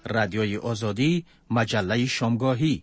رادیوی آزادی، مجله شامگاهی.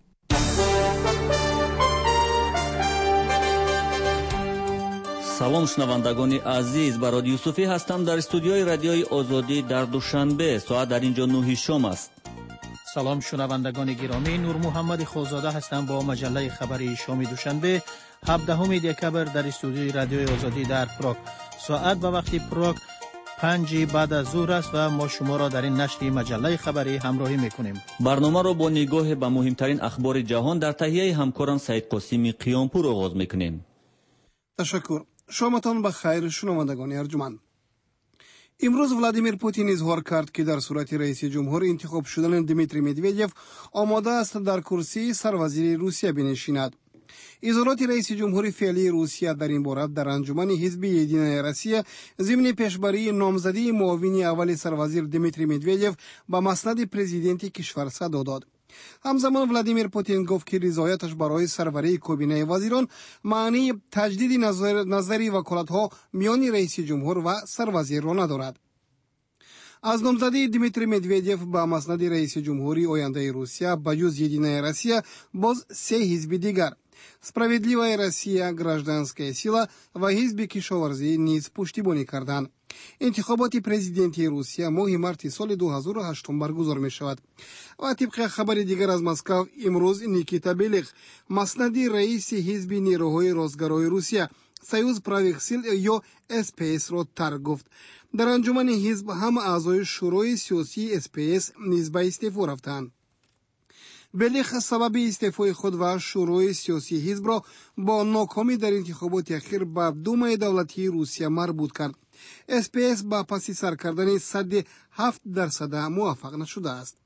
салом шунавандагони азиз, бароди Юсуфӣ ҳастам дар студиои радиои Озодӣ дар душанбе. соат дар инҷо 9 шом аст. салом шунавандагони гиромӣ, Нур Муҳаммади Хозода ҳастам бо маҷаллаи хабари шоми душанбе 17 декабр дар студиои радиои Озодӣ дар Прог. соат ба вақти Прог 5 баъд аз зуҳр аст ва мо шуморо дар ин нашри маҷаллаи хабарӣ ҳамроҳӣ мекунем. барномаро бо нигоҳе ба муҳимтарин ахбори ҷаҳон дар таҳияи ҳамкорам Саидқосими Қиёнпур оғоз мекунем. ташаккур. шоматон ба хайр шунавандагони арҷуманд. имрӯз Владимир Путин изҳор кард, ки дар сурати раиси ҷумҳур интихоб шудани Дмитрий Медведев омода аст дар курсии сарвазири Русия бинишинад. изҳороти раиси ҷумҳури феълии Русия дар ин бора дар анҷумани ҳизби Единая Россия зимни пешбарии номзадии муовини аввали сарвазир Дмитрий Медведев ба маснади президенти кишвар садо дод. ҳамзамон Владимир Путин гуфт, ки ризояташ барои сарварии кобинаи вазирон маънии таҷдиди назари ваколатҳо миёни раиси ҷумҳур ва сарвазирро надорад. аз номзадии Дмитрий Медведев ба маснади раиси ҷумҳури ояндаи Русия ба ҷуз Единая Россия боз се ҳизби дигар Справедливая Россия, Гражданская сила ва ҳизби Кишоварзӣ низ пуштибонӣ карданд. интихоботи президентии Русия моҳи марти соли 2008 баргузор мешавад. ва тибқи хабари дигар аз Москав, имрӯз Никита Белих, маснади раиси ҳизби нерӯҳои ростгарои Русия Союз правых сил ё СПС-ро тарк гуфт. дар анҷумани ҳизб ҳама аъзои шӯрои сиёсии СПС низ ба истеъфо рафтанд. Белих сабаби истеъфои худ ва шӯрои сиёсии ҳизбро бо нокомӣ дар интихоботи ахир ба Думаи давлатии Русия марбут кард. СПС ба паси сар кардани садди 7% муваффақ нашудааст.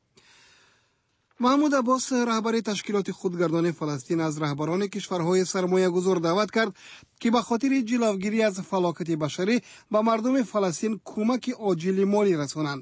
маҳмуд Аббос, раҳбари ташкилоти худгардони Фаластин, аз раҳбарони кишварҳои сармоягузор даъват кард, ки ба хотири ҷиловгирӣ аз фалокати башарӣ ба мардуми Фаластин кӯмаки оҷили молӣ расонанд.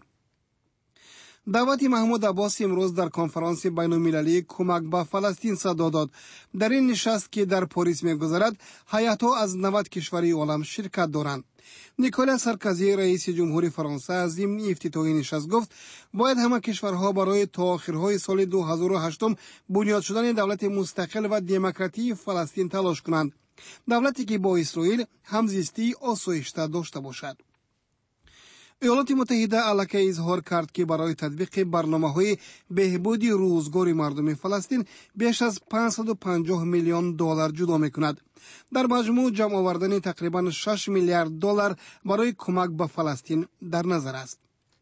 даъвати Маҳмуд Аббос имрӯз дар конфаронси байнулмилалии кӯмак ба Фаластин садо дод. дар ин нишаст, ки дар Порис мегузарад, ҳайатҳо аз 90 кишвари олам ширкат доранд. Николя Саркози, раиси ҷумҳури Фаронса, аз зимни ифтитоҳи нишаст гуфт, бояд ҳама кишварҳо барои то охирҳои соли 2008 бунёд шудани давлати мустақил ва демократии Фаластин талош кунанд. давлате, ки бо Исроил ҳамзистии осоишта дошта бошад. ایالات متحده الکی اظهار کرد که برای تطبیق برنامه‌های بهبودی روزگار مردم فلسطین بیش از 550 میلیون دلار جدا می‌کند. در مجموع جمع آوردن تقریباً 6 میلیارد دلار برای کمک به فلسطین در نظر است.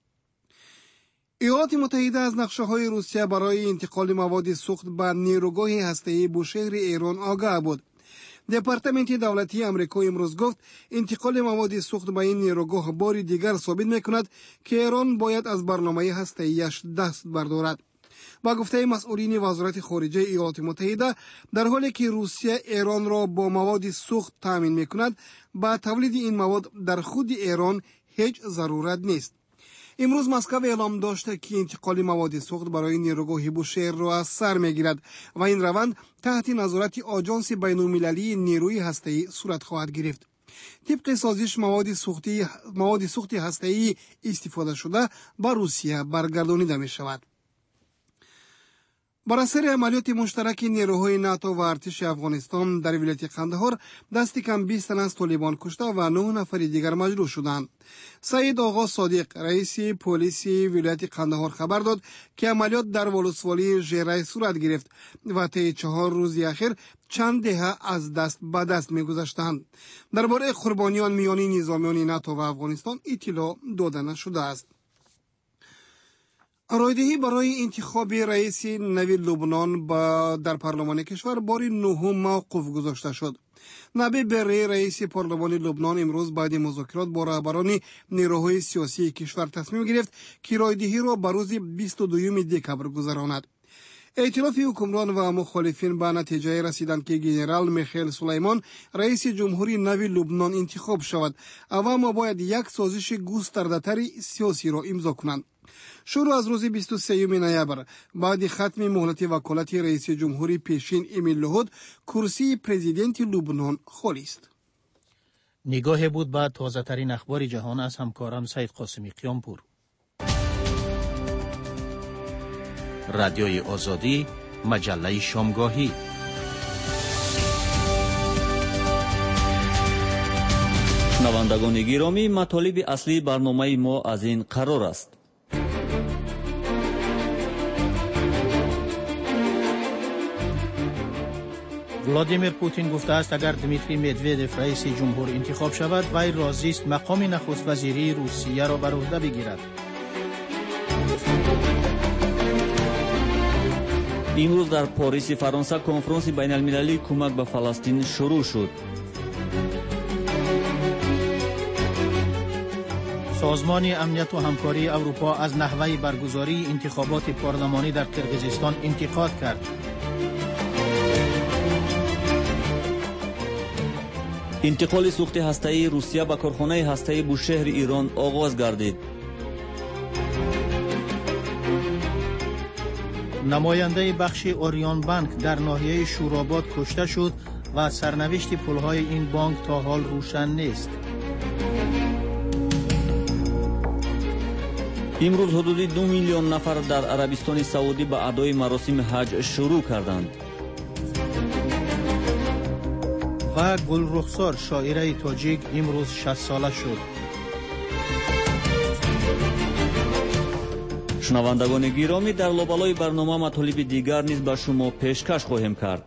ایالات متحده از نقشه‌های روسیه برای انتقال مواد سوخت به نیروگاه هسته‌ای بوشهر ایران آگاه بود. департаменти давлатии амрико имрӯз гуфт, интиқоли маводи сухт ба ин нерӯгоҳ бори дигар собит мекунад, ки Эрон бояд аз барномаи ҳастаияш даст бардорад. ба гуфтаи масъулини вазорати хориҷаи иёлоти муттаҳида, дар ҳоле ки Русия Эронро бо маводи сухт таъмин мекунад, ба тавлиди ин мавод дар худи Эрон ҳеҷ зарурат нест. имрӯз Москва эълом дошт, ки интиқоли маводи сухт барои нерӯгоҳи Бушеҳрро аз сар мегирад ва ин раванд таҳти назорати оҷонси байнулмилалии нерӯи ҳастаӣ сурат хоҳад гирифт. тибқи созиш маводи сухти ҳастаии истифодашуда ба Русия баргардонида мешавад. бар асари амалиёти муштараки нерӯҳои НАТО ва артиши Афғонистон дар вилояти Қандаҳор дасти кам 20 тан аз толибон кушта ва 9 нафари дигар маҷрӯҳ шуданд. Саид Оғо Содиқ, раиси полиси вилояти Қандаҳор хабар дод, ки амалиёт дар волусволии Жерай сурат гирифт ва таи 4 рӯзи ахир чанд деҳа аз даст ба даст мегузаштанд. дар бораи қурбониён миёни низомиёни НАТО ва Афғонистон иттилоъ дода нашудааст. ройдиҳӣ барои интихоби раиси нави Лубнон дар парлумони кишвар бори 9 мавқуф гузошта шуд. Наби Берри, раиси парлумони Лубнон, имрӯз баъди музокирот бо раҳбарони нерӯҳои сиёсии кишвар тасмим гирифт, ки ройдиҳиро ба рӯзи 22 декабр гузаронад. эътилофи ҳукмрон ва мухолифин ба натиҷае расиданд, ки генерал Михаил Сулаймон раиси ҷумҳури нави Лубнон интихоб шавад ва аммо бояд як созиши густардатари сиёсиро имзо кунанд. шурӯъ аз рӯзи 23 ноябр баъди хатми муҳлати ваколати раиси ҷумҳури пешин Эмил Луҳуд, курсии президенти Лубнон холист. нигоҳе буд ба тозатарин ахбори ҷаҳон аз ҳамкорам Саидқосими Қиёнпур. رادیوی آزادی، مجله شامگاهی. شنوندگان گرامی، مطالب اصلی برنامه ما از این قرار است. ولادیمیر پوتین گفته است اگر دمیتری مدودوف رئیس جمهور انتخاب شود، وی راضی است مقام نخست وزیری روسیه را بر عهده بگیرد. امروز در پاریس فرانسه کنفرانس بین المللی کمک به فلسطین شروع شد. سازمان امنیت و همکاری اروپا از نحوه برگزاری انتخابات پارلمانی در قرقیزستان انتقاد کرد. انتقال سوخت هسته‌ای روسیه به کارخانه هسته‌ای بوشهر ایران آغاز گردید. نماینده بخش اوریان بانک در ناحیه شوراباد کشته شد و سرنوشت پلهای این بانک تا حال روشن نیست. امروز حدود 2 میلیون نفر در عربستان سعودی به ادای مراسم حج شروع کردند. و گلرخسار شاعره تاجیک امروز 60 ساله شد. شنوندگان گرامی، در لابلای برنامه مطالب دیگر نیز به شما پیشکش خواهیم کرد.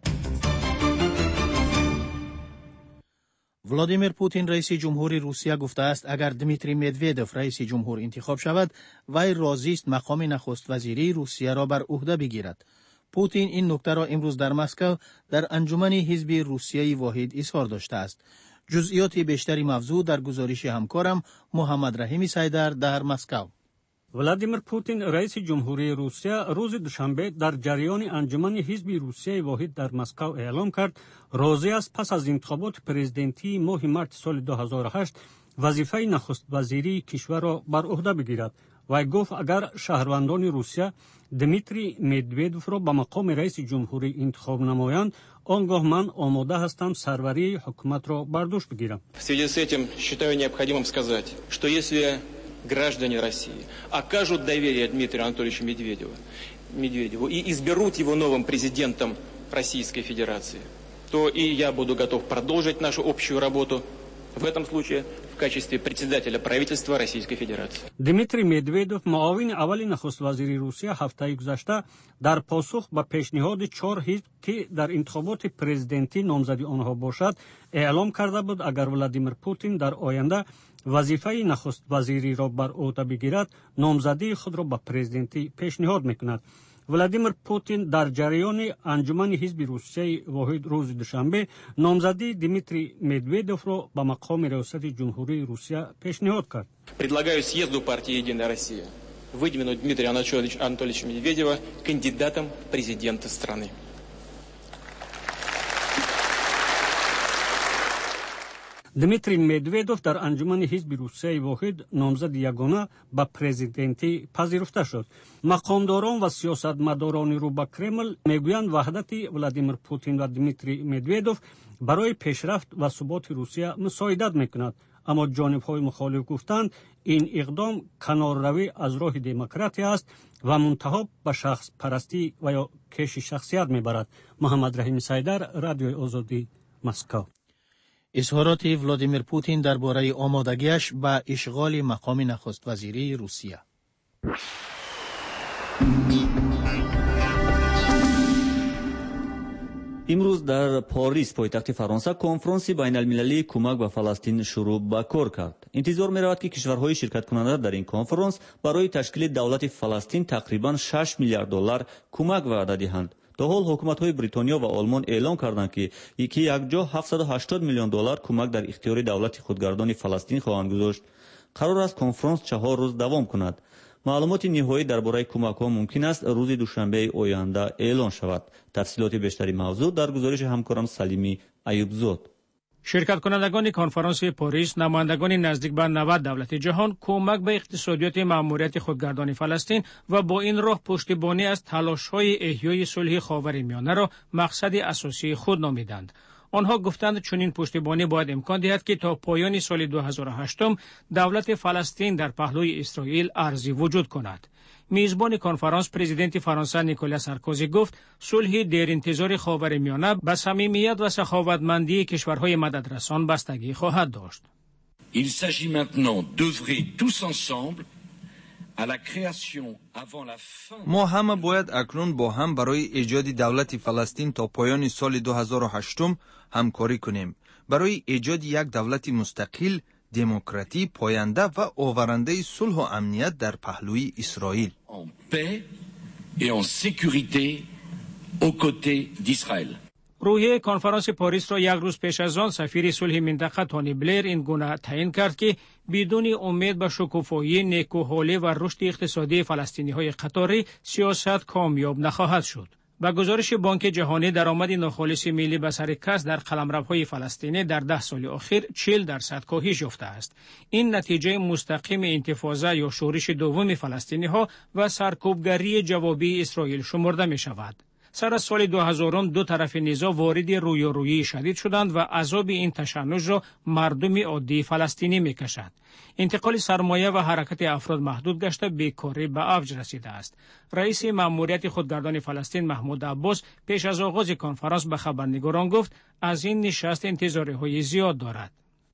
ولادیمیر پوتین رئیس جمهوری روسیه گفته است اگر دمیتری مدودوف رئیس جمهور انتخاب شود، وی راضی است مقام نخست وزیری روسیه را بر عهده بگیرد. پوتین این نکته را امروز در مسکو در انجمن حزب روسیه واحد اظهار داشته است. جزئیات بیشتری موضوع در گزارش همکارم محمد رحیم سیدر در مسکو. ولادیمیر پوتین رئیس جمهوری روسیه روز دوشنبه در جریان انجمن حزب روسیه واحد در مسکو اعلام کرد راضی است پس از انتخابات پرزیدنتی ماه مارس سال 2008 وظیفه نخست وزیری کشور را بر عهده بگیرد. و گفت اگر شهروندان روسیه دمیتری مدودوف را به مقام رئیس جمهوری انتخاب نمایند، آنگاه من آماده هستم سروری حکومت را بر دوش بگیرم. В связи с этим считаю необходимым сказать, что если граждане России окажут доверие Дмитрию Анатольевичу Медведеву и изберут его новым президентом Российской Федерации, то и я буду готов продолжить нашу общую работу, в этом случае в качестве председателя правительства Российской Федерации. دمیتری مدودوف معاون اول نخست وزیر روسیه هفته گذشته در پاسخ به پیشنهاد 4 حزب که در انتخابات پرزیدنتی نامزدی آنها باشد اعلام کرده بود اگر ولادیمیر پوتین در آینده وظیفه نخست وزیری را بر عهده بگیرد، نامزدی خود را به پرزیدنتی پیشنهاد میکند. ولادیمیر پوتین در جریان انجمن حزب روسیه واحد روز دوشنبه نامزدی دمیتری مدودوف را به مقام ریاست جمهوری روسیه پیشنهاد کرد. Предлагаю съезду партии «Единая Россия» выдвинуть Дмитрия Анатольевича Медведева кандидатом в президенты страны. دمیتری مدودوف در انجمن حزب روسیه واحد نامزد یگانه به پرزیدنتی پذیرفته شد. مقامداران و سیاستمداران رو به کرمل میگویند وحدت ولادیمیر پوتین و دمیتری مدودوف برای پیشرفت و ثبات روسیه مساعدت میکند. اما جانب‌های مخالف گفتند این اقدام کنارروی از راه دموکراسی است و منتها به شخص پرستی و یا کش شخصیت میبرد. محمد رحیم سیدر، رادیوی آزادی، مسکو. اظهارات ولادیمیر پوتین درباره آمادگیش به اشغال مقام نخست وزیری روسیه. امروز در پاریس پایتخت فرانسه کنفرانس بین المللی کمک به فلسطین شروع به کار کرد. انتظار می رود که کشورهای شرکت کننده در این کنفرانس برای تشکیل دولت فلسطین تقریبا 6 میلیارد دلار کمک وعده دهند. تا حال حکومت‌های بریتانیا و آلمان اعلام کردند که یک جا 780 میلیون دلار کمک در اختیار دولت خودگردان فلسطین خواهند گذاشت. قرار است کنفرانس 4 روز دوام کند. معلومات نهایی درباره کمک‌ها ممکن است روز دوشنبه آینده اعلان شود. تفصیلات بیشتری موضوع در گزارش همکارم سلیمی ایوبزاد. شرکت کنندگان کنفرانس پاریس نمایندگان نزدیک به 90 دولت جهان کمک به اقتصادیات مأموریت خودگردان فلسطین و با این راه پشتیبانی از تلاش‌های احیای صلح خاورمیانه را مقصد اساسی خود نامیدند. آنها گفتند چنین پشتیبانی باید امکان دهد که تا پایان سال 2008 دولت فلسطین در پهلوی اسرائیل ارزی وجود کند. میزبان کنفرانس پرزیدنت فرانسه نیکولا سارکوزی گفت صلح در انتظار خاورمیانه به صمیمیت و سخاوتمندی کشورهای مددرسان بستگی خواهد داشت. Il s'agit maintenant d'œuvrer tous ensemble à la création avant la fin. ما همه باید اکنون با هم برای ایجاد دولت فلسطین تا پایان سال 2008 همکاری کنیم. برای ایجاد یک دولت مستقل، دموکراتی، پاینده و آورنده صلح و امنیت در پهلوی اسرائیل. En paix et en sécurité aux côtés d'Israël. روحیه کنفرانس پاریس را یک روز پیش از آن سفیر صلح منطقه تونی بلیر این گونه تعیین کرد که بدون امید به شکوفایی، نیکوحالی و رشد اقتصادی فلسطینی‌های قطاری سیاست کامیاب نخواهد شد. با گزارش بانک جهانی درآمد ناخالص ملی به سر کس در قلمروهای فلسطینی در 10 سال اخیر 40% کاهش یافته است. این نتیجه مستقیم انتفاضه یا شورش دوم فلسطینی‌ها و سرکوبگری جوابی اسرائیل شمرده می شود. سر از سال 2000 دو طرف نزاع وارد رویارویی شدید شدند و عذاب این تشنج را مردم عادی فلسطینی میکشد. انتقال سرمایه و حرکت افراد محدود گشته بیکاری به اوج رسیده است. رئیس مأموریت خودگردان فلسطین محمود عباس پیش از آغاز کنفرانس به خبرنگاران گفت از این نشست انتظارهای زیاد دارد.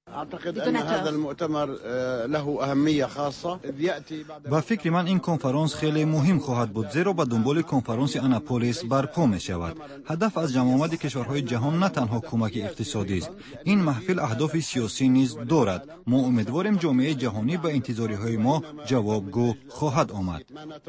با فکر من این کنفرانس خیلی مهم خواهد بود، زیرا به دنبال کنفرانس آناپولیس برپا می شود. هدف از جمع آمد کشورهای جهان نه تنها کمک اقتصادی است. این محفل اهداف سیاسی نیز دارد. ما امیدواریم جامعه جهانی به انتظارهای ما جوابگو خواهد آمد.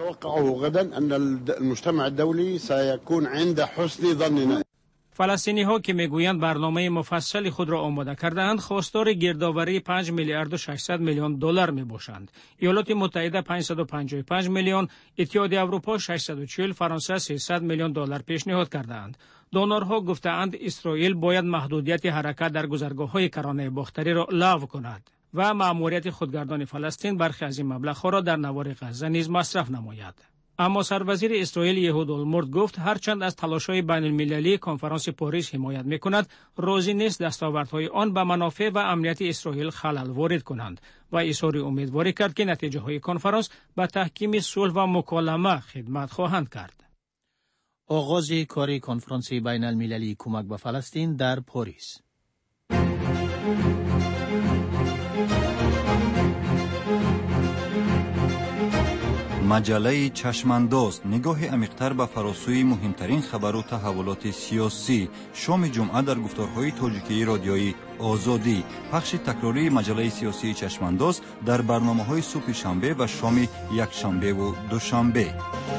فلسطینی‌ها که میگویند برنامه مفصل خود را آماده کرده‌اند، خواستار گردآوری 5 میلیارد و 600 میلیون دلار میباشند. ایالات متحده 555 میلیون، اتحادیه اروپا 640، فرانسه 300 میلیون دلار پیشنهاد کرده‌اند. دونورها گفته‌اند اسرائیل باید محدودیت حرکت در گذرگاه‌های کرانه باختری را لغو کند و مأموریت خودگردان فلسطین برخی از این مبلغ‌ها را در نوار غزه نیز مصرف نماید. اما سروزیر اسرائیل یهود اولمرت گفت هرچند از تلاش‌های بین‌المللی کنفرانس پاریس حمایت می‌کند، راضی نیست دستاوردهای آن به منافع و امنیت اسرائیل خلل وارد کنند و اظهار امیدواری کرد که نتیجه‌های کنفرانس به تحکیم صلح و مکالمه خدمت خواهند کرد. آغاز کار کنفرانس بین‌المللی کمک به فلسطین در پاریس. مجله چشمانداز، نگاه عمیق‌تر به فراسوی مهمترین خبر و تحولات سیاسی. شام جمعه در گفتارهای تاجیکی رادیویی آزادی. پخش تکراری مجله سیاسی چشمانداز در برنامه‌های صبح شنبه و شام یکشنبه و دوشنبه.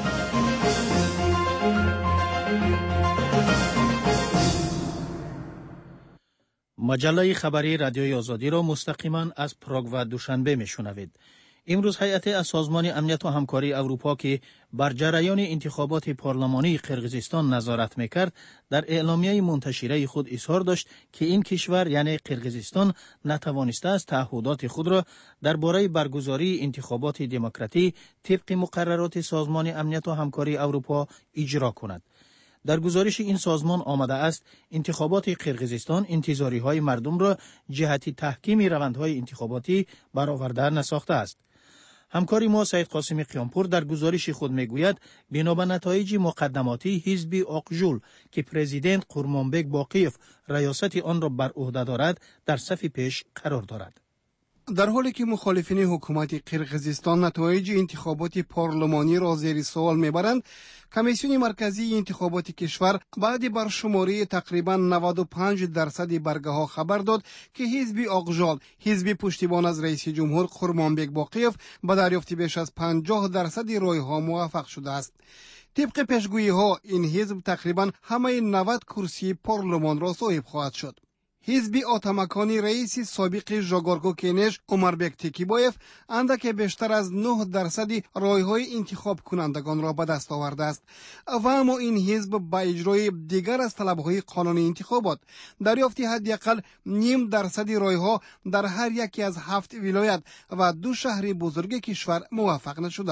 مجله خبری رادیوی آزادی را مستقیما از پراگ و دوشنبه میشنوید. امروز هیئت از سازمان امنیت و همکاری اروپا که بر جریان انتخابات پارلمانی قرقیزستان نظارت میکرد، در اعلامیه منتشره خود اظهار داشت که این کشور یعنی قرقیزستان نتوانسته است تعهدات خود را درباره برگزاری انتخابات دموکراتی طبق مقررات سازمان امنیت و همکاری اروپا اجرا کند. در گزارش این سازمان آمده است انتخابات قرقیزستان انتظاری‌های مردم را جهت تحکیم روندهای انتخاباتی برآورده نساخته است. همکاری ما سید قاسم قیامپور در گزارش خود میگوید بنا به نتایج مقدماتی حزب آقجول که پرزیدنت قورمانبک باقیف ریاست آن را بر عهده دارد در صف پیش قرار دارد. در حالی که مخالفین حکومت قرقیزستان نتایج انتخابات پارلمانی را زیر سوال میبرند، کمیسیون مرکزی انتخابات کشور بعد برشماری تقریبا 95% برگه ها خبر داد که حزب آقجال، حزب پشتیبان از رئیس جمهور قورمانبک باقیف، به دریافت بیش از 50% رای ها موفق شده است. طبق پیشگویی ها این حزب تقریبا همه 90 کرسی پارلمان را صاحب خواهد شد. حزب آتمکانی رئیس سابق ژاگارگو کنش عمربک تکیبایف اندک بیشتر از 9% رایهای انتخاب کنندگان را به دست آورده است و اما این حزب با اجرای دیگر از طلبهای قانونی انتخابات دریافت حداقل 0.5% رایها در هر یکی از 7 ولایت و 2 شهر بزرگ کشور موفق نشده است.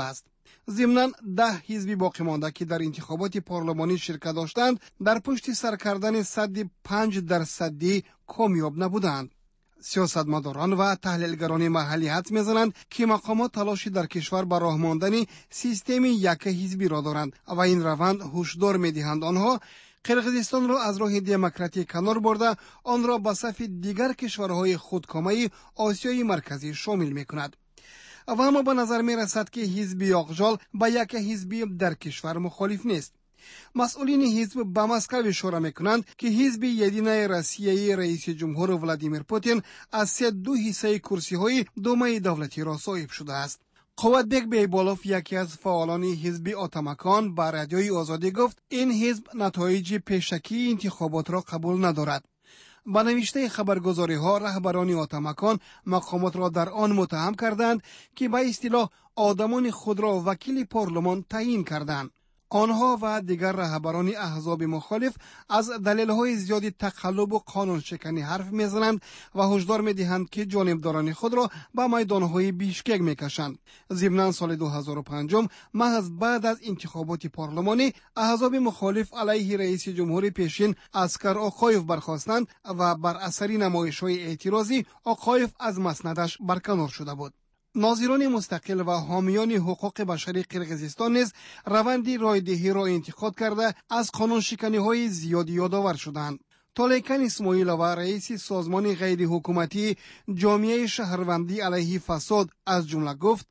ضمناً 10 حزب باقی مانده که در انتخابات پارلمانی شرکت داشتند در پشت سر کردن صد 5% کامیاب نبودند. سیاستمداران و تحلیلگران محلی حدس می‌زنند که مقامات تلاشی در کشور بر راه ماندن سیستم یک حزبی را دارند و این روند هشدار می‌دهند آنها قرقیزستان را از راه دموکراتی کنار برده آن را به صف دیگر کشورهای خودکامه آسیای مرکزی شامل می‌کند. و اما به نظر می‌رسد که حزب یاغجال با یک حزبی در کشور مخالف نیست. مسئولین حزب به مسکو اشاره میکنند که حزب یدینه روسیه رئیس جمهور ولادیمیر پوتین از 2/3 کرسی‌های دومه دولتی را صاحب شده است. قوتبک بیبالوف یکی از فعالان حزب آتامکان با رادیوی آزادی گفت این حزب نتایج پیشکی انتخابات را قبول ندارد. با نوشته خبرگزاری ها رهبران آتامکان مقامات را در آن متهم کردند که به اصطلاح آدمان خود را وکیل پارلمان تعیین کردند. آنها و دیگر رهبران احزاب مخالف از دلایل زیادی تقلب و قانون شکنی حرف میزنند و هشدار میدهند که جانبداران خود را به میدانهای بیشکک میکشند. ضمناً سال 2005 محض بعد از انتخابات پارلمانی احزاب مخالف علیه رئیس جمهور پیشین اسکر آقایف برخاستند و بر اثر نمایش‌های اعتراضی آقایف از مسندش برکنار شده بود. ناظران مستقل و حامیان حقوق بشری قرقیزستان نیز روند رایدهی را انتقاد کرده از قانون شکنی های زیادی یادآور شدند. طالقان اسماعیلووا رئیس سازمان غیر حکومتی جامعه شهروندی علیه فساد از جمله گفت: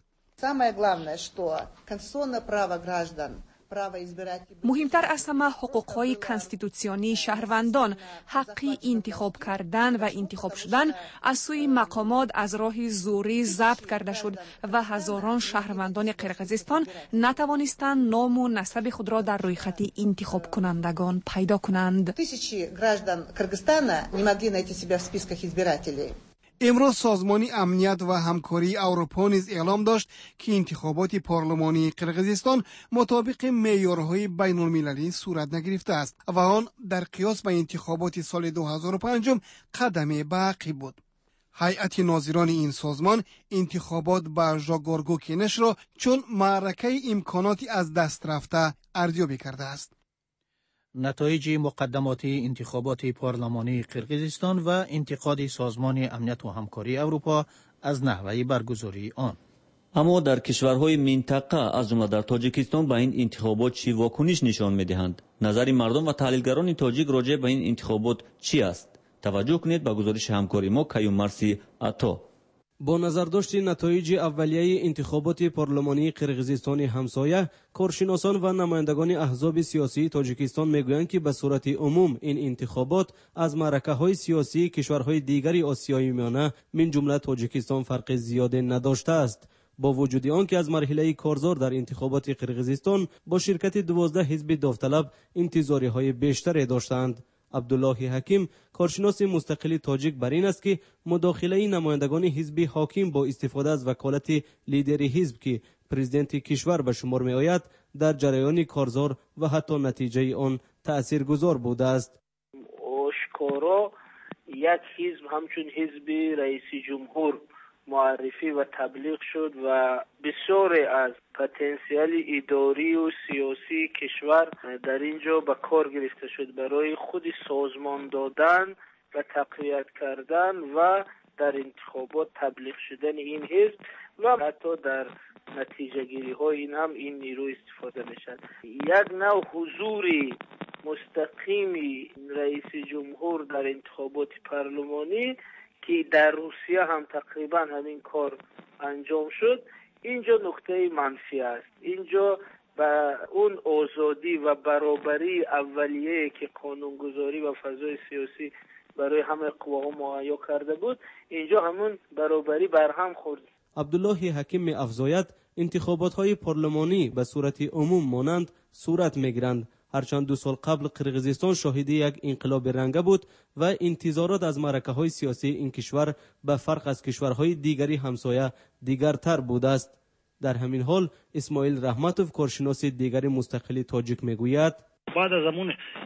مهمتر از همه حقوق‌های کانستیتوسیونی شهروندان حقی انتخاب کردن و انتخاب شدن از سوی مقامات از راه زوری ضبط کرده شد و هزاران شهروندان قرقیزستان نتوانستند نام و نسب خود را در رویخط انتخاب کنندگان پیدا کنند. امروز سازمان امنیت و همکاری اروپا نیز اعلام داشت که انتخابات پارلمانی قرقیزستان مطابق معیارهای بین المللی صورت نگرفته است و آن در قیاس با انتخابات سال 2005 قدمی به عقب بود. هیئت ناظران این سازمان انتخابات با ژاگورگو کنش را چون معرکه امکاناتی از دست رفته ارزیابی کرده است. نتایج مقدماتی انتخابات پارلمانی قرقیزستان و انتقاد سازمان امنیت و همکاری اروپا از نحوه برگزاری آن. اما در کشورهای منطقه از جمله در تاجیکستان به این انتخابات چی واکنش نشان می‌دهند؟ نظر مردم و تحلیلگران تاجیک راجع به این انتخابات چی است؟ توجه کنید به گزارش همکاری ما کیوم مرسی عطا. با نظرداشت نتایج اولیه انتخابات پارلمانی قرقیزستان همسایه، کارشناسان و نمایندگان احزاب سیاسی تاجیکستان میگویند که به صورت عموم این انتخابات از معرکه‌های سیاسی کشورهای دیگری آسیای میانه من جمله تاجیکستان فرق زیاد نداشته است. با وجود آنکه از مرحله کارزار در انتخابات قرقیزستان با شرکت 12 حزب داوطلب انتظاری‌های بیشتری داشتند. عبدالله حکیم کارشناس مستقل تاجیک بر این است که مداخله نمایندگان حزب حاکم با استفاده از وکالت لیدر حزب که پرزیدنت کشور به شمار می آید در جریان کارزار و حتی نتیجه آن تاثیرگذار بوده است. آشکارا یک حزب همچون حزب رئیس جمهور معرفی و تبلیغ شد و بسیاری از پتانسیل اداری و سیاسی کشور در اینجا به کار گرفته شد برای خود سازمان دادن و تقویت کردن و در انتخابات تبلیغ شدن این حزب و حتی در نتیجه گیری های این هم این نیرو استفاده میشد. یک نوع حضوری مستقیمی رئیس جمهور در انتخابات پارلمانی که در روسیه هم تقریبا همین کار انجام شد، اینجا نکته منفی است. اینجا به اون آزادی و برابری اولیه که قانونگذاری و فضای سیاسی برای همه قواها مهیا کرده بود، اینجا همون برابری برهم خورد. عبدالله حکیم افزاید انتخابات های پارلمانی به صورت عموم مانند صورت میگیرند، هرچند 2 سال قبل قرقیزستان شاهد یک انقلاب رنگه بود و انتظارات از معرکه‌های سیاسی این کشور به فرق از کشورهای دیگری همسایه دیگرتر بوده است. در همین حال اسماعیل رحمتوف کارشناس دیگری مستقل تاجیک میگوید بعد از همون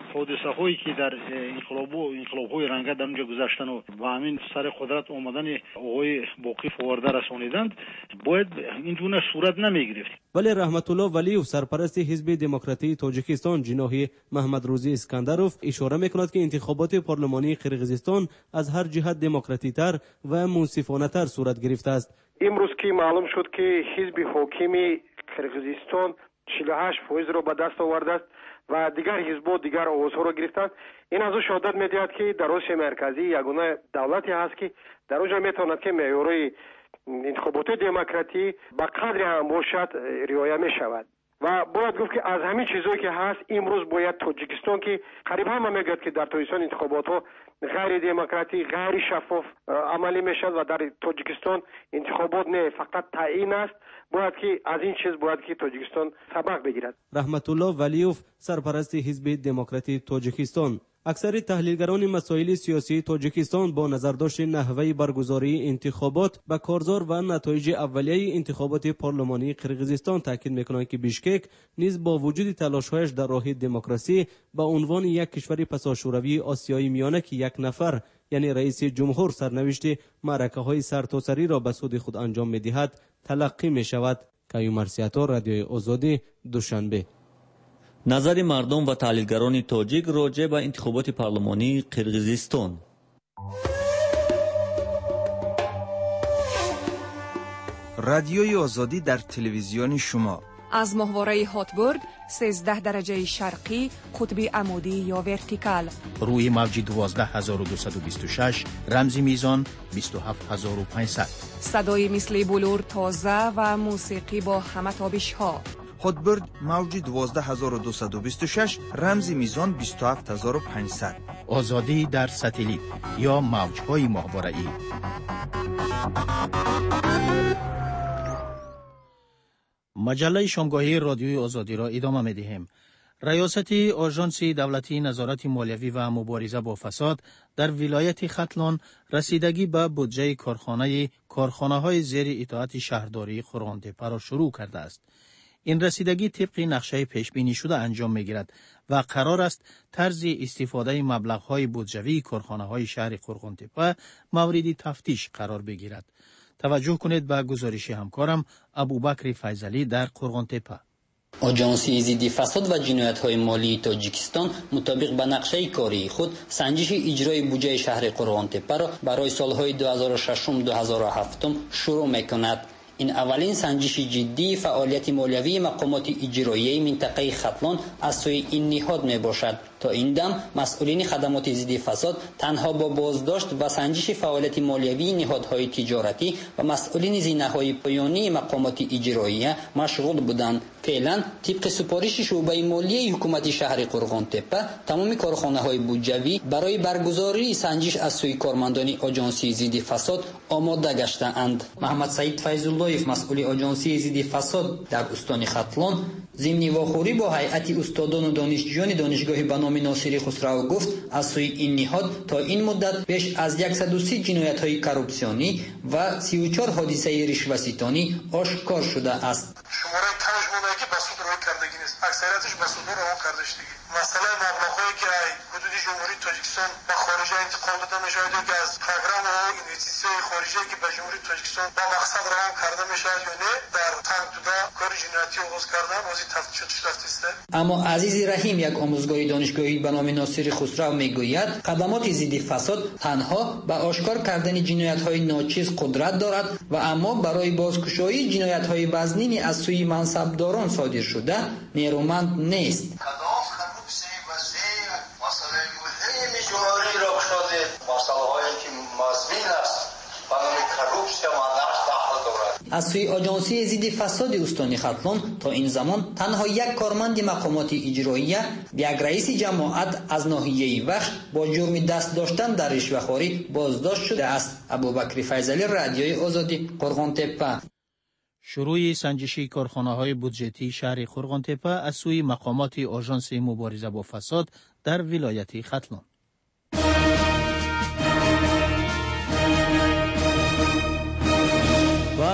حادثه‌هایی که در انقلاب‌های رنگه در اونجا گذشتن و با همین سر قدرت آمدن آقای باقی فوارده رسانیدند باید اینجوری صورت نمیگرفت. ولی رحمت الله ولیوف سرپرست حزب دموکراتی تاجیکستان جناح محمد روزی اسکندروف اشاره میکند که انتخابات پارلمانی قرقیزستان از هر جهت دموکراتی تر و منصفانه تر صورت گرفته است. امروز که معلوم شد که حزب حاکم قرقیزستان 48% را به دست آورده است و دیگر حزب‌ها دیگر آوازها را گرفتند، این از او شهادت می‌دهد که در آسیا مرکزی یگانه دولتی هست که در اونجا میتواند که معیارهای انتخابات دموکراتی به قدری هم باشد رعایت می‌شود و باید گفت که از همین چیزایی که هست امروز باید تاجیکستان که قریب هم میگوید که در تاجیکستان انتخابات‌ها غیر دموکراتی غیر شفاف عملی میشد و در تاجیکستان انتخابات نه فقط تعیین است، باید که از این چیز باید که تاجیکستان سبق بگیرد. رحمت الله ولیوف سرپرست حزب دموکراتی تاجیکستان. اکثر تحلیلگران مسائل سیاسی تاجیکستان با نظرداشت نحوه برگزاری انتخابات به کارزار و نتایج اولیه انتخابات پارلمانی قرقیزستان تاکید میکنند که بیشکک نیز با وجود تلاش‌هایش در راه دموکراسی به عنوان یک کشور پساشوروی آسیایی میانه که یک نفر یعنی رئیس جمهور سرنوشت معرکه‌های سرتاسری را به سود خود انجام می‌دهد تلقی می‌شود. کیومرث سیاتور، رادیوی آزادی، دوشنبه. نظر مردم و تحلیلگران تاجیک راجع به انتخابات پارلمانی قرقیزستان. رادیوی آزادی در تلویزیون شما از ماهواره هاتبورد 13 درجه شرقی قطب عمودی یا ورتیکال، روی موج 12226 رمزی میزان 27500، صدای مثل بلور تازه و موسیقی با همه تابش ها. هاتبورد موج 12226 رمزی میزان 27500. آزادی در ساتلیت یا موج‌های ماهواره‌ای. مجله شامگاهی رادیوی آزادی را ادامه می‌دهیم. ریاست آژانس دولتی نظارت مالیوی و مبارزه با فساد در ولایت ختلان رسیدگی به بودجه کارخانه‌های زیر اطاعت شهرداری خورغان‌تپه را شروع کرده است. این رسیدگی طبق نقشه پیش بینی شده انجام می‌گیرد و قرار است طرز استفاده مبلغ‌های بودجوی کارخانه‌های شهر خورغان‌تپه مورد تفتیش قرار بگیرد. توجه کنید به گزارش همکارم ابوبکر فیضلی در قرغان‌تپه. آژانس ضد فساد و جنایت‌های مالی تاجیکستان مطابق به نقشه کاری خود سنجش اجرای بودجه شهر قرغان‌تپه را برای سال‌های 2006-2007 شروع می‌کند. این اولین سنجش جدی فعالیت مالیوی مقامات اجرایی منطقه ختلان از سوی این نهاد می باشد. تا این دم مسئولین خدمات ضد فساد تنها با بازداشت و سنجش فعالیت مالیوی نهادهای تجارتی و مسئولین زینه‌های پایانی مقامات اجرایی مشغول بودند. فعلا طبق سپارش شعبه مالی حکومت شهر قرغان‌تپه تمام کارخانه‌های بودجوی برای برگزاری سنجش از سوی کارمندان آژانس ضد فساد آماده گشته‌اند. محمد سعید فیض‌اللهیف مسئول آژانس ضد فساد در استان ختلان ضمن واخوری با هیئت استادان و دانشجویان دانشگاه به نام ناصری خسرو گفت از سوی این نهاد تا این مدت بیش از 130 جنایت‌های کورپسیونی و 34 حادثه رشوه‌ستانی آشکار شده است. شماره 5 مونایی که به سود روی کردگی نیست، اکثریتش به سود روان کرده شده. مسئله مبلغ‌هایی که حدود جمهوری تاجیکستان به خارج انتقال داده می‌شود یا از پروگرام و اینوستیسیون خارجی که به جمهوری تاجیکستان با مقصد روان کرده می‌شود یا نه در تنگ توده کار جنایتی آغاز کردن واسه تفتیش رفته است. اما عزیز رحیم یک آموزگاه دانشگاهی به نام ناصری خسرو میگوید خدمات ضد فساد تنها به آشکار کردن جنایت‌های ناچیز قدرت دارد و اما برای بازگشایی جنایت‌های وزنین از سوی منصبداران صادر شده نیرومند نیست. از سوی آژانس ضد فساد استان ختلان تا این زمان تنها یک کارمند مقامات اجرایی یک رئیس جماعت از ناحیه وخش با جرم دست داشتن در رشوه‌خواری بازداشت شده است. ابوبکر فیضلی، رادیوی آزادی، قرغان‌تپه. شروع سنجشی کارخانه‌های بودجتی شهر قرغان‌تپه از سوی مقامات آژانس مبارزه با فساد در ولایت ختلان. و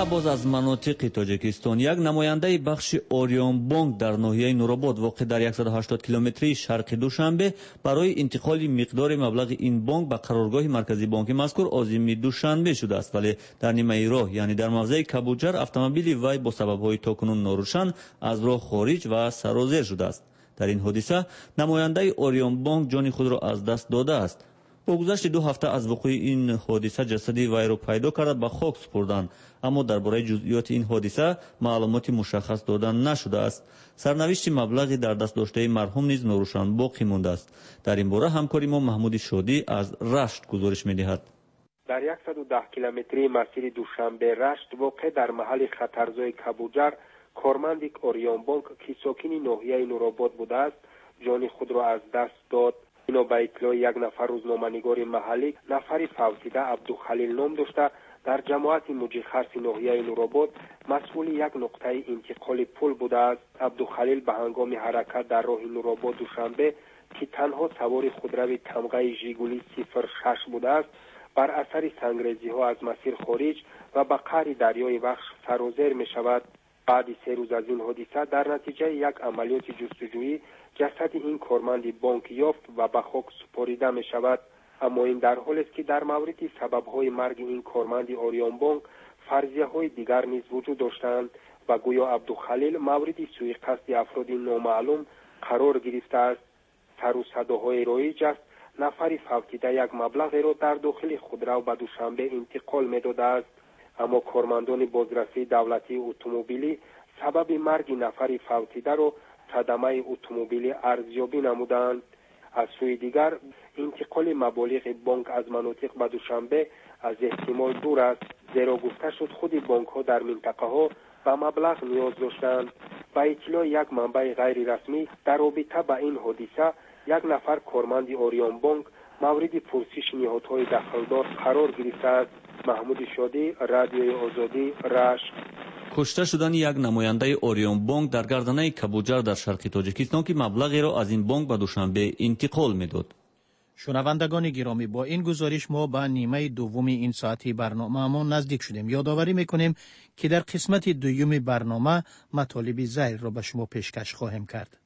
و باز از مناطق تاجیکستان یک نماینده بخش اوریون بانک در ناحیه نورآباد واقع در 180 کیلومتری شرق دوشنبه برای انتقال مقدار مبلغ این بانک به قرارگاه مرکزی بانک مذکور عازم دوشنبه شده است، ولی در نیمه راه یعنی در موضع کبوجر اتومبیل وی با سبب‌های تاکنون ناروشن از راه خارج و سرازیر شده است. در این حادثه نماینده اوریون بانک جان خود را از دست داده است. با گذشت 2 هفته از وقوع این حادثه جسد وی را پیدا کرده به خاک سپردند، اما درباره جزئیات این حادثه معلوماتی مشخص داده نشده است. سرنوشت مبلغی در دست داشته مرحوم نیز ناروشن باقی مانده است. در این باره همکاری ما محمود شادی از رشت گزارش می‌دهد. در 110 کیلومتری مسیر دوشنبه رشت واقع در محل خطرزای کبوجر کارمند اوریون بانک که ساکن ناحیه نورآباد بوده است جان خود را از دست داد. اینو به اطلاع یک نفر روزنامه‌نگار محلی نفری فوتیده عبدالخلیل نام داشته در جماعت موجی خرس ناحیه نورآباد مسئول یک نقطه انتقال پل بوده است. عبدالخلیل به هنگام حرکت در راه نورآباد دوشنبه که تنها سوار خودروی تمغه ژیگولی 06 بوده است بر اثر سنگریزی‌ها از مسیر خارج و به قعر دریای وخش سرازیر می شود. بعد 3 روز از این حادثه در نتیجه یک عملیات جستجویی جسد این کارمند بانک یافت و به خاک سپریده می شود. اما این در حالی است که در مورد سبب‌های مرگ این کارمند اوریون بانک فرضیه‌های دیگر نیز وجود داشتند و گویا عبدالخلیل مورد سوءقصد افراد نامعلوم قرار گرفته است. سر و صداهای رایج است نفری فوتیده یک مبلغ را در داخل خودرو به دوشنبه انتقال می‌داده است، اما کارمندان بازرسی دولتی اتومبیلی سبب مرگ نفری فوتیده را صدمه اتومبیلی ارزیابی نمودند. از سوی دیگر انتقال مبالغ بانک از مناطق به دوشنبه از احتمال دور است، زیرا گفته شد خود بانک ها در منطقه ها به مبلغ نیاز داشتند. با اطلاع یک منبع غیر رسمی در رابطه با این حادثه یک نفر کارمند اوریون بانک مورد پرسش نهادهای دخلدار قرار گرفته است. محمود شادی، رادیوی آزادی، رشت. کشته شدن یک نماینده اوریون بانک در گردنه کبوجر در شرق تاجیکستان که مبلغی را از این بانک به دوشنبه انتقال میداد. شنوندگان گرامی، با این گزارش ما به نیمه دوم این ساعتی برنامه ما نزدیک شدیم. یادآوری میکنیم که در قسمت دوم برنامه مطالب زیر را به شما پیشکش خواهیم کرد.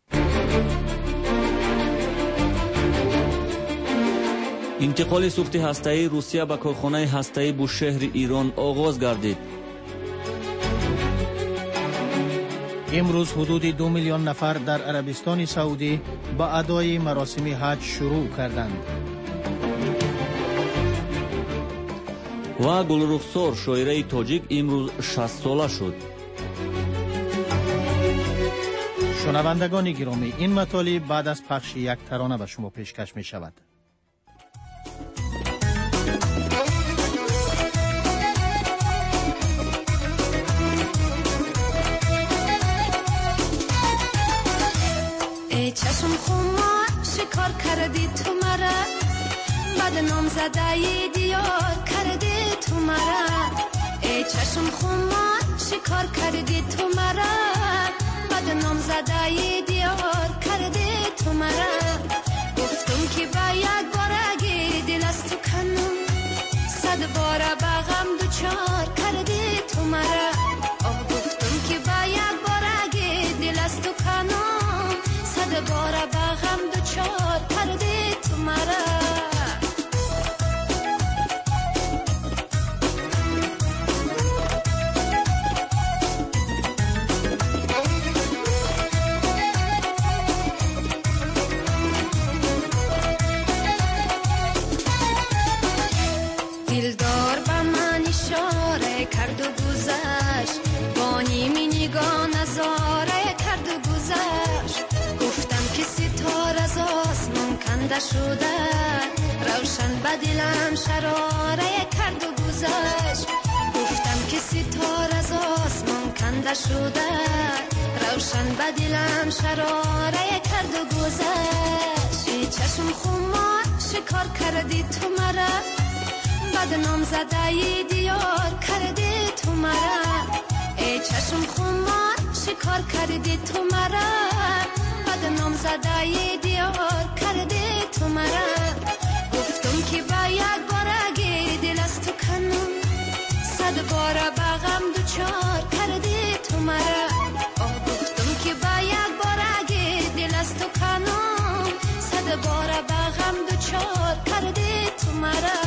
انتقال سوخت هسته‌ای روسیه به کارخانه هسته‌ای بوشهر ایران آغاز گردید. امروز حدود 2 میلیون نفر در عربستان سعودی با ادای مراسم حج شروع کردند. و گلرخسار شاعره تاجیک امروز 60 ساله شد. شنوندگان گرامی، این مطالب بعد از پخش یک ترانه به شما پیشکش می شود. چشم خمار شکار کردی تو مرا، بدنام زده دیار کردی تو مرا. ای چشم خمار شکار کردی تو مرا، بدنام زده دیار کردی تو مرا. گفتم که با یک بارگی دل از تو کنم، 100 بار با غم دوچار کردی تو مرا. گفتم که با یک بارگی دل از تو کنم، 100 بار با غم دوچار کردی تو مرا. دلدار با من اشاره کرد و گذشت، با نیمی نگاه نظاره کرد و گذشت. گفتم که ستاره از آسمان کنده شده، روشن به دلم شراره کرد و گذشت. گفتم که ستاره از آسمان کنده شده، روشن به دلم شراره کرد و گذشت. ای چشم خمار شکار کردی تو مرا، بدنام زده دیار کردی تو مرا. ای چشم خمار شکار کردی تو مرا، بدنام زده دیار کردی تو مرا. گفتم که با یک بارگی دل از تو کنم، 100 بار با غم دوچار کردی تو مرا گفتم که با یک بار اگه دل از تو کنم صد بار با غم دوچار کردی تو مرا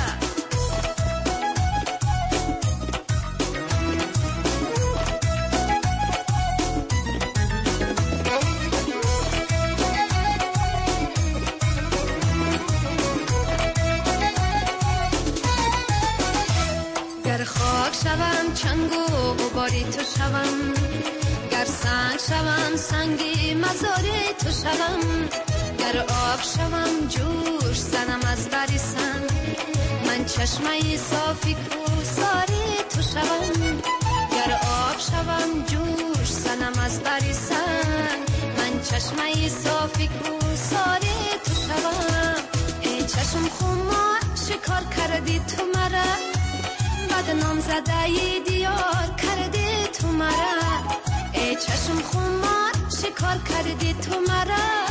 شوم چنگ و غباری تو شوم گر سنگ شوم سنگی مزاری تو شوم گر آب شوم جوش زنم از بری سنگ من چشمه صافی کوساری تو شوم گر آب شوم جوش زنم از بری سنگ من چشمه صافی کوساری تو شوم ای چشم خمار شکار کردی تو مرا بدنام زده ای دیار کردی تو مرا ای چشم خمار شکار کردی تو مرا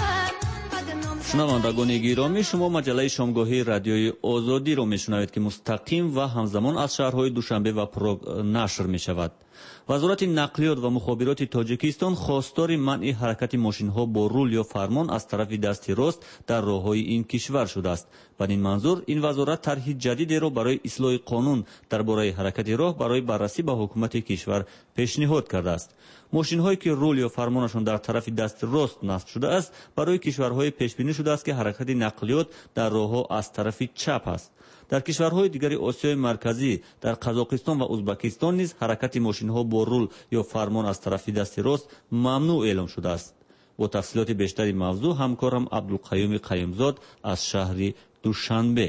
شنوندگان گرامی شما مجله شامگاهی رادیوی آزادی را میشنوید که مستقیم و همزمان از شهرهای دوشنبه و پروگ نشر می شود. وزارت نقلیات و مخابرات تاجیکستان خواستار منع حرکت ماشین‌ها با رول یا فرمان از طرف دست راست در راه‌های این کشور شده است. بدین منظور این وزارت طرح جدیدی را برای اصلاح قانون درباره حرکت راه برای بررسی به حکومت کشور پیشنهاد کرده است. ماشین‌هایی که رول یا فرمانشان در طرف دست راست نصب شده است برای کشورهای پیش بینی شده است که حرکت نقلیات در راه‌ها از طرف چپ است. در کشورهای دیگر آسیای مرکزی در قزاقستان و ازبکستان نیز حرکت ماشین‌ها با رول یا فرمان از طرف دست راست ممنوع اعلام شده است. با تفصیلات بیشتری موضوع همکارم عبدالقیوم قیمزاد از شهر دوشنبه.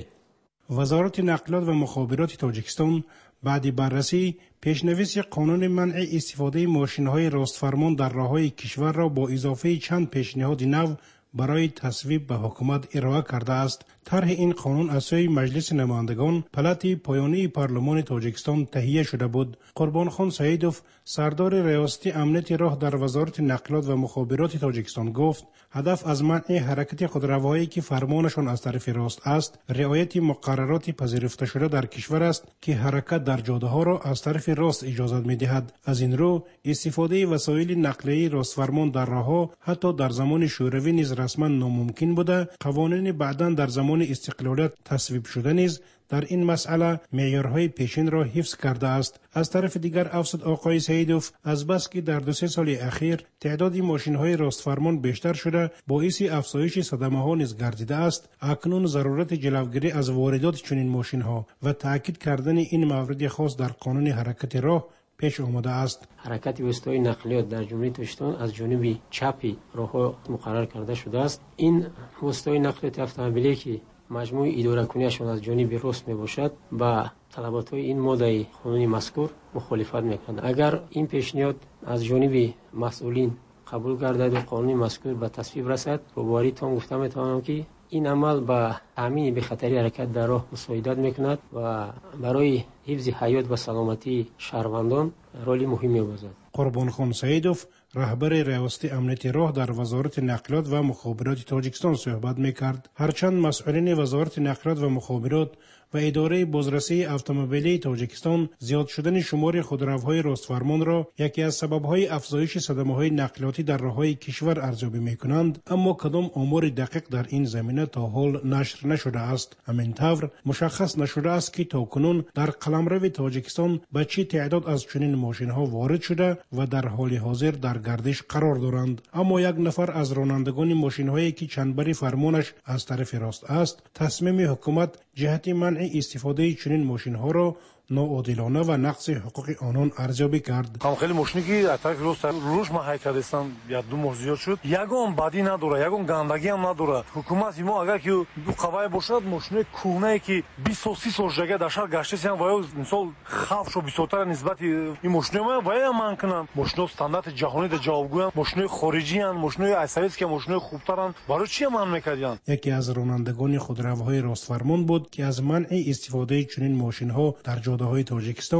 وزارت نقلیات و مخابرات تاجیکستان بعد بررسی پیشنویس قانون منع استفاده ماشین‌های راستفرمان در راه‌های کشور را با اضافه چند پیشنهاد نو برای تصویب به حکومت ارائه کرده است. طرح این قانون از سوی مجلس نمایندگان پلت پایانی پارلمان تاجیکستان تهیه شده بود. قربانخان سعیدوف سردار ریاستی امنیت راه در وزارت نقلیات و مخابرات تاجیکستان گفت هدف از منع حرکت خودروهایی که فرمانشان از طرف راست است رعایت مقررات پذیرفته شده در کشور است که حرکت در جاده‌ها را از طرف راست اجازه می‌دهد. از این رو استفاده وسایل نقلیه راستفرمان در راه‌ها حتی در زمان شوروی نیز رسما ناممکن بوده. قوانین بعداً در زمان استقلالیت تصویب شده نیز در این مسئله معیارهای پیشین را حفظ کرده است. از طرف دیگر افسد آقای سعیدوف از بس که در 2-3 سال اخیر تعداد ماشین‌های راستفرمان بیشتر شده باعث افزایش صدمه‌ها نیز گردیده است، اکنون ضرورت جلوگیری از واردات چنین ماشین‌ها و تاکید کردن این مورد خاص در قانون حرکت راه پیش آمده است. حرکت وسایل نقلیات در جمهوری تاجیکستان از جانب چپی راه‌ها مقرر کرده شده است. این وسایل نقلیات اتومبیلی که مجموع اداره کنیشان از جانب راست می باشد با طلبات های این ماده قانون مذکور مخالفت میکنند. اگر این پیشنهاد از جانب مسئولین قبول گردد و قانون مذکور به تصویب رسد با باریتان گفته میتوانم که این عمل به تامین به خطری حرکت در راه مساعدت میکند و برای حفظ حیات و سلامتی شهروندان رولی مهمی بازد. قربانخان سعیدوف رهبر ریاستی امنیت راه در وزارت نقلیات و مخابرات تاجیکستان صحبت میکرد. هرچند مسئولین وزارت نقلیات و مخابرات و اداره بازرسی اتومبیلی تاجیکستان زیاد شدن شمار خودروهای راستفرمان را یکی از سببهای افزایش صدمه‌های نقلیاتی در راه‌های کشور ارزیابی می‌کنند، اما کدام آمار دقیق در این زمینه تا حال نشر نشده است. همینطور مشخص نشده است که تاکنون در قلمرو تاجیکستان به چه تعداد از چنین ماشین‌ها وارد شده و در حال حاضر در گردش قرار دارند. اما یک نفر از رانندگان ماشین‌هایی که چندبر فرمانش از طرف راست است، تصمیم حکومت جهت منع استفاده چنین ماشین‌ها را ناعادلانه و نقض حقوق آنان ارزیابی کرد. خیلی ماشینی که از طرف راست روش ما کردستان یا 2 ماه زیاد شد، یگان بدی نداره، یگان گندگی هم نداره. حکومت ما اگر که دو قوای باشد ماشین کونه که 20-30 سال جگه در شهر گشته و مثال خوف شو بیشتر نسبت این ماشین ما وای من کنم ماشین استاندارد جهانی در جوابگویان، ماشین خارجی ان، ماشین اساس که ماشین خوبترن، برای چی من میکردن؟ یکی از رانندگان خودروهای راستفرمان بود که از منع استفاده چنین ماشین‌ها در جاده‌های تاجیکستان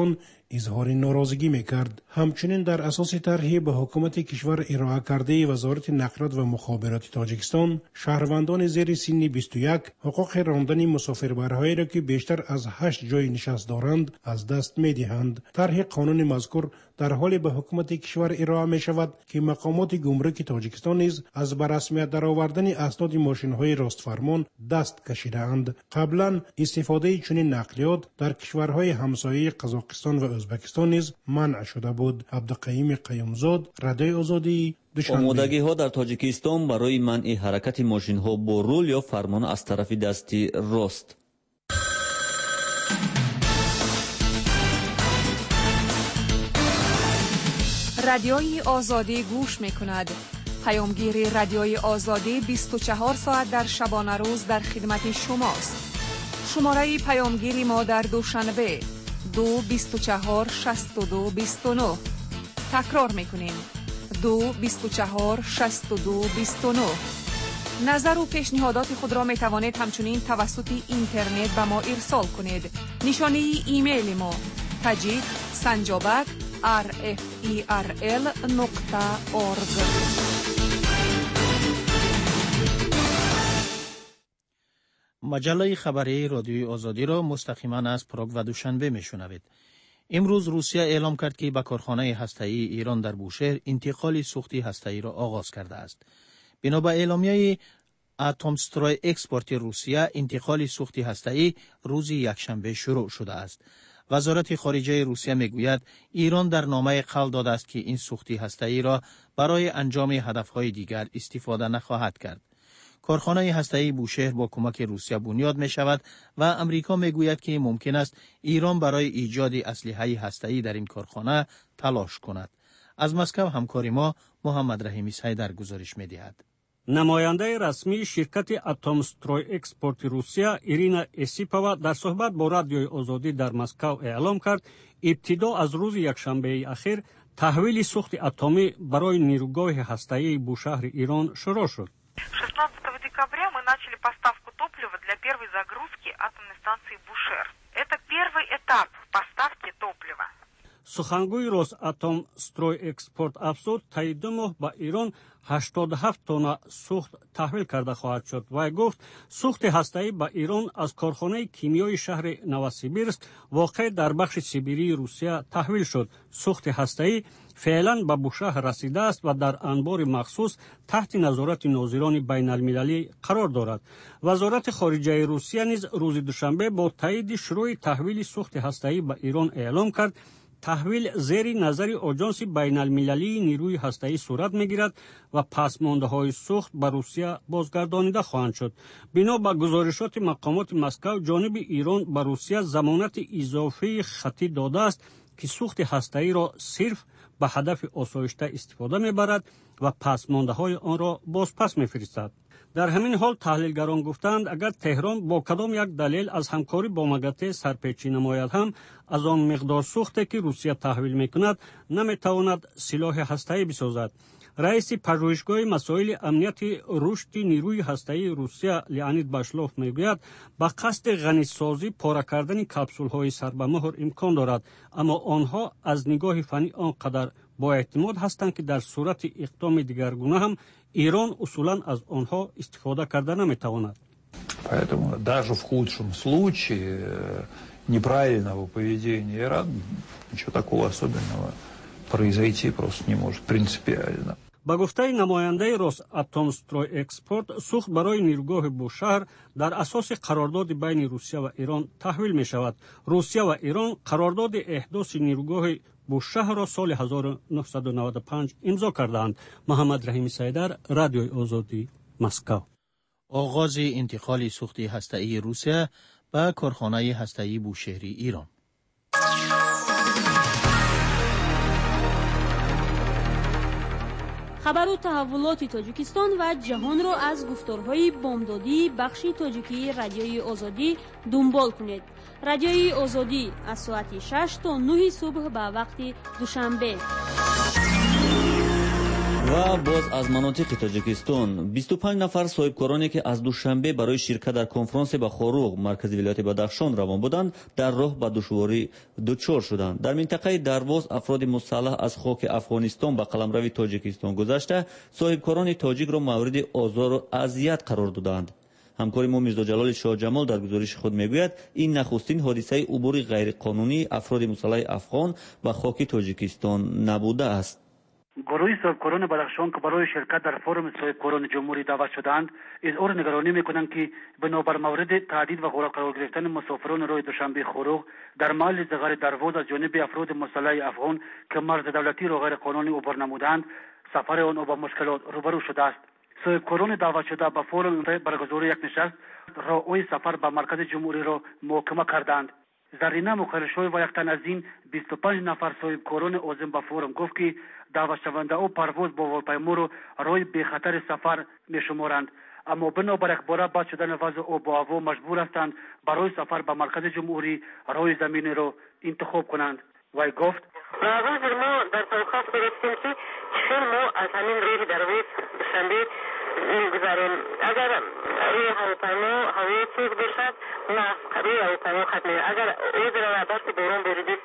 اظهار ناراضگی میکرد. همچنین در اساس طرحی به حکومت کشور ارائه کرده وزارت نقلات و مخابرات تاجیکستان، شهروندان زیر سن 21 حقوق راندن مسافربرهایی را که بیشتر از 8 جای نشست دارند از دست میدهند. طرح قانون مذکور در حال به حکومت کشور ارائه می شود که مقامات گمرک تاجیکستان نیز از به رسمیت درآوردن اسناد ماشین‌های راستفرمان دست کشیده‌اند. قبلا استفاده چنین نقلیات در کشورهای همسایه قزاقستان و ازبکستان نیز منع شده بود. عبدالقیوم قیومزاد، رادیوی آزادی، دوشنبه. آمادگی‌ها در تاجیکستان برای منع حرکت ماشین‌ها با رول یا فرمان از طرف دستی راست. رادیوی آزادی گوش می‌کند. پیامگیر رادیوی آزادی 24 ساعت در شبانه روز در خدمت شماست. شماره پیامگیری ما در دوشنبه 224 62 29. تکرار می‌کنیم 224 62 29. نظر و پیشنهادات خود را می‌توانید همچنین توسط اینترنت به ما ارسال کنید. نشانی ایمیل ما tajid@rferl.org. مجله خبری رادیوی آزادی را مستقیما از پراگ و دوشنبه میشنوید. امروز روسیه اعلام کرد که به کارخانه هسته‌ای ایران در بوشهر انتقال سوخت هسته‌ای را آغاز کرده است. بنا به اعلامیه اتمستروی اکسپورت روسیه، انتقال سوخت هسته‌ای روز یکشنبه شروع شده است. وزارت خارجه روسیه میگوید ایران در نامه قول داده است که این سوخت هسته‌ای را برای انجام هدفهای دیگر استفاده نخواهد کرد. کارخانه هسته‌ای بوشهر با کمک روسیه بنیاد می شود و امریکا می گوید که ممکن است ایران برای ایجاد اسلحه هسته‌ای در این کارخانه تلاش کند. از مسکو همکار ما محمد رحیمی سیدر گزارش می دهد. نماینده رسمی شرکت اتمستروی اکسپورت روسیه ایرینا اسیپова در صحبت با رادیوی آزادی در مسکو اعلام کرد ابتدا از روز یکشنبه اخیر تحویل سوخت اتمی برای نیروگاه هسته‌ای بوشهر ایران شروع شد. 16 декабря мы начали поставку топлива для первой загрузки атомной станции Бушер. Это первый этап поставки топлива. سخنگوی روساتمستروی اکسپورت افزود تا 2 ماه با ایران 87 تن سوخت تحویل کرده خواهد شد. و گفت سوخت هسته‌ای با ایران از کارخانه کیمیایی شهر نوسیبیرسک واقع در بخش سیبیری روسیه تحویل شد. سوخت هسته‌ای فعلا به بوشهر رسیده است و در انبار مخصوص تحت نظارت ناظران بین المللی قرار دارد. وزارت خارجه روسیه نیز روز دوشنبه با تایید شروع تحویل سوخت هسته‌ای به ایران اعلام کرد تحویل زیر نظر آژانس بین المللی نیروی هسته‌ای صورت می‌گیرد و پسمانده‌های سوخت به روسیه بازگردانیده خواهند شد. بنا به گزارشات مقامات مسکو، جانب ایران به روسیه ضمانت اضافی خطی داده است که سوخت هسته‌ای را صرف به هدف آسایشته استفاده می‌برد و پسمانده‌های آن را بازپس می‌فرستد. در همین حال تحلیلگران گفتند اگر تهران با کدام یک دلیل از همکاری با مگته سرپیچی نماید هم از آن مقدار سوختی که روسیه تحویل میکند نمیتواند سلاح هسته‌ای بسازد. رئیس پژوهشگاه مسائل امنیت رشد نیروی هسته‌ای روسیه لیانید باشلوف میگوید با قصد غنیسازی پاره کردن کپسول‌های سربه‌مهر امکان دارد، اما آنها از نگاه فنی آنقدر با اعتماد هستند که در صورت اقدام دیگرگونه هم ایران اصولا از آنها استفاده کرده نمیتواند. Поэтому даже в худшем случае неправильного поведения Ирана ничего такого особенного произойти просто не может принципиально. با گفته نماینده روساتمستروی اکسپورت، سوخت برای نیروگاه بوشهر در اساس قرارداد بین روسیه و ایران تحویل می شود. روسیه و ایران قرارداد احداث نیروگاه بوشهر را سال 1995 امضا کردند. محمد رحیمی سیدر، رادیوی آزادی، مسکو. آغاز انتقال سوخت هسته‌ای روسیه به کارخانه هسته‌ای بوشهری ایران. خبر و تحولات تاجیکستان و جهان را از گفتارهای بامدادی بخش تاجیکی رادیوی آزادی دنبال کنید. رادیوی آزادی از ساعت 6 تا 9 صبح به وقت دوشنبه. و باز از مناطق تاجیکستان 25 نفر صاحبکارانی که از دوشنبه برای شرکت در کنفرانس به خوروغ مرکزی ولایت بدخشان روان بودند در راه به دشواری دچار شدند. در منطقه درواز افراد مسلح از خاک افغانستان به قلمرو تاجیکستان گذشته صاحبکاران تاجیک را مورد آزار و اذیت قرار دادند. همکار ما میرزا جلال شاه جمال در گزارش خود میگوید این نخستین حادثه عبور غیرقانونی افراد مسلح افغان به خاک تاجیکستان نبوده است. گروه صاحبکاران بدخشان که برای شرکت در فورم صاحبکاران جمهوری دعوت شدند اظهار نگرانی میکنند که بنابر مورد تهدید و غرق قرار گرفتن مسافران روی دوشنبه خوروغ در محل زغر درواز از جانب افراد مسلح افغان که مرز دولتی را غیر قانونی عبور نمودند سفر آنها با مشکلات روبرو شده است. صاحبکاران دعوت شده به فورم برگزاری یک نشست راههای سفر به مرکز جمهوری را محاکمه کردند. زرینه مقررشوی و یک تن از این 25 نفر صاحبکاران عازم به فورم گفت که دعوت شونده او پرواز با هواپیما را راه بی خطر سفر می شمارند، اما بنابر اخبار بد شدن وضع او با هوا مجبور هستند برای سفر به مرکز جمهوری راه زمینی را انتخاب کنند. وی گفت حاضر ما در توقف گرفتیم که 4 ماه از همین راه درواز دوشنبه میگذاریم. اگر روی هواپیما هوای تیز باشد نه روی هواپیما ختمه. اگر روز را دست باران بریده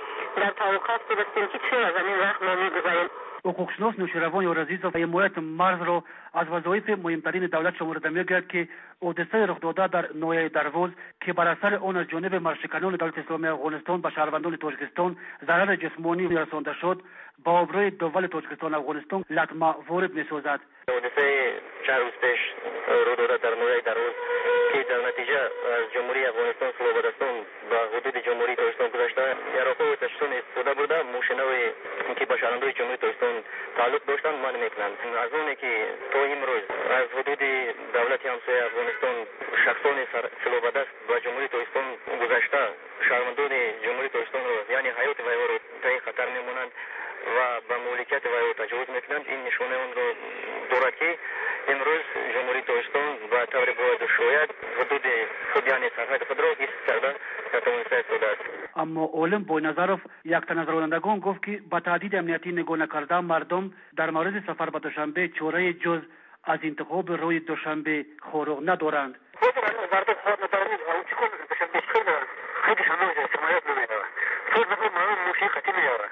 در توقف گرفتیم که 4 از همین راه ما میگذاریم. حقوقشناس نوشیروان یارعزیزов حمایت مرز را از وظایف مهمترین دولت شمرده می‌گوید که حادثه رخ داده در ناحیه درواز که بر اثر آن از جانب مرشکانان دولت اسلامی افغانستان به شهروندان تاجیکستان ضرر جسمانی رسانده شد با آبروی دول تاجیکستان افغانستان لطمه وارد می‌سازد. حادثه چند روز پیش رخ داده در ناحیه درواز که در نتیجه از جمهوری افغانستان سلوبدستان با حدود جمهوری تاجیکستان گذشته یراقا و تشتون استفاده بوده ماشین‌های که با شهروندان جمهوری تاجیکستان تعلق داشتن من میکنند. از اونه که تا امروز از حدود دولت همسایه افغانستان شخصان سلوبدست با جمهوری تاجیکستان گذشته شهروندان جمهوری تاجیکستان رو یعنی حیات وی رو تحت خطر میمونند و به مملکت وی تجاوز میکنند. این نشانه اون رو دارد که امروز جمهوری تاجیکستان با طور باید شاید حدود خود یعنی سرحد خود را حفظ کرده توانسته استفاده است. اما عالم بوینظرов یک تن از رانندگان گفت که با تهدید امنیتی نگاه نکرده مردم در مورد سفر به دوشنبه چاره جز از انتخاب روی دوشنبه خوروغ ندارند. مردم خود ندارند و چون دوشنبه خیلی شما حمایت نمی‌کنند. خود ما موسیقی می‌آورند.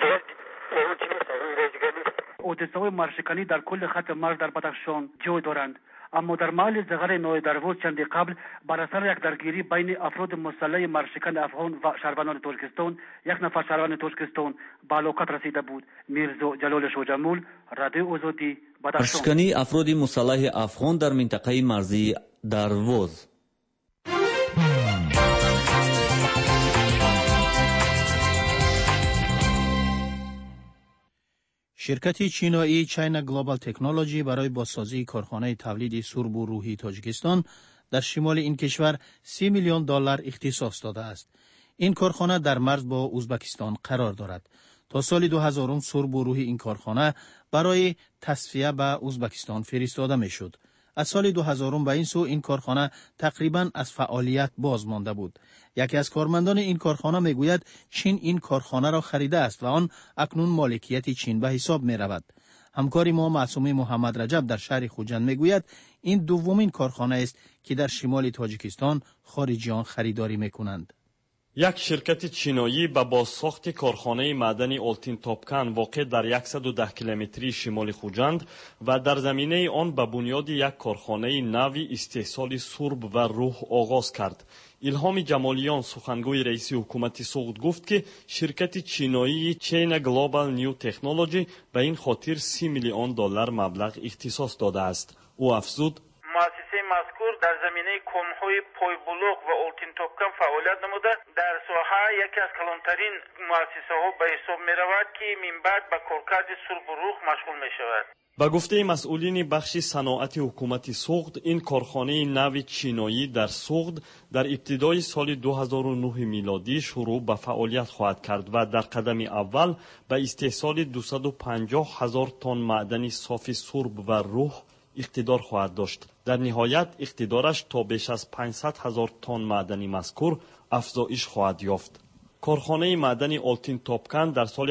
حادثه‌های مرشکانی در کل خط مرز در بدخشان جای دارند، اما در محل زغر ناحیه درواز چندی قبل بر اثر یک درگیری بین افراد مسلح مرشکان افغان و شهروندان تاجیکستان یک نفر شهروند تاجیکستان به هلاکت رسیده بود. میرزا جلال شاه جمال، رادیو آزادی، بدخشان. مرشکانی افراد مسلح افغان در منطقه مرزی درواز. شرکت چینایی چاینا گلوبال تکنولوژی برای بازسازی کارخانه تولید سرب و روحی تاجیکستان در شمال این کشور 30 میلیون دلار اختصاص داده است. این کارخانه در مرز با ازبکستان قرار دارد. تا سال 2000 سرب و روحی این کارخانه برای تصفیه به ازبکستان فرستاده میشد. از سال 2000 به این سو این کارخانه تقریباً از فعالیت باز مانده بود. یکی از کارمندان این کارخانه میگوید چین این کارخانه را خریده است و آن اکنون مالکیت چین به حساب می رود. همکاری ما معصومه محمد رجب در شهر خوجند میگوید این دومین کارخانه است که در شمال تاجیکستان خارجیان خریداری میکنند. یک شرکت چینایی به بازساخت کارخانه معدنی آلتین تاپکن واقع در 110 کیلومتری شمال خوجند و در زمینه آن به بنیاد یک کارخانه نوی استحصال سرب و روح آغاز کرد. الهام جمالیان سخنگوی رئیس حکومت سوخت گفت که شرکت چینایی چاینا گلوبال نیو تکنولوژی به این خاطر 30 میلیون دلار مبلغ اختصاص داده است. او افزود مؤسسه مذکور در زمینه کمهای پایبلوغ و آلتین تاپکن فعالیت نموده در ساحه یکی از کلانترین مؤسسه ها به حساب می رود که من بعد به کارکرد سرب و روح مشغول می شود. با گفته مسئولین بخش صنعت حکومت سوخت این کارخانه نو چینایی در سوخت در ابتدای سال 2009 میلادی شروع به فعالیت خواهد کرد و در قدم اول به استحصال 250,000 تن معدن صاف سرب و روح اقتدار خواهد داشت. در نهایت اقتدارش تا بیش از 500,000 تن معدن مذکور افزایش خواهد یافت. کارخانه معدنی آلتین تاپکان در سال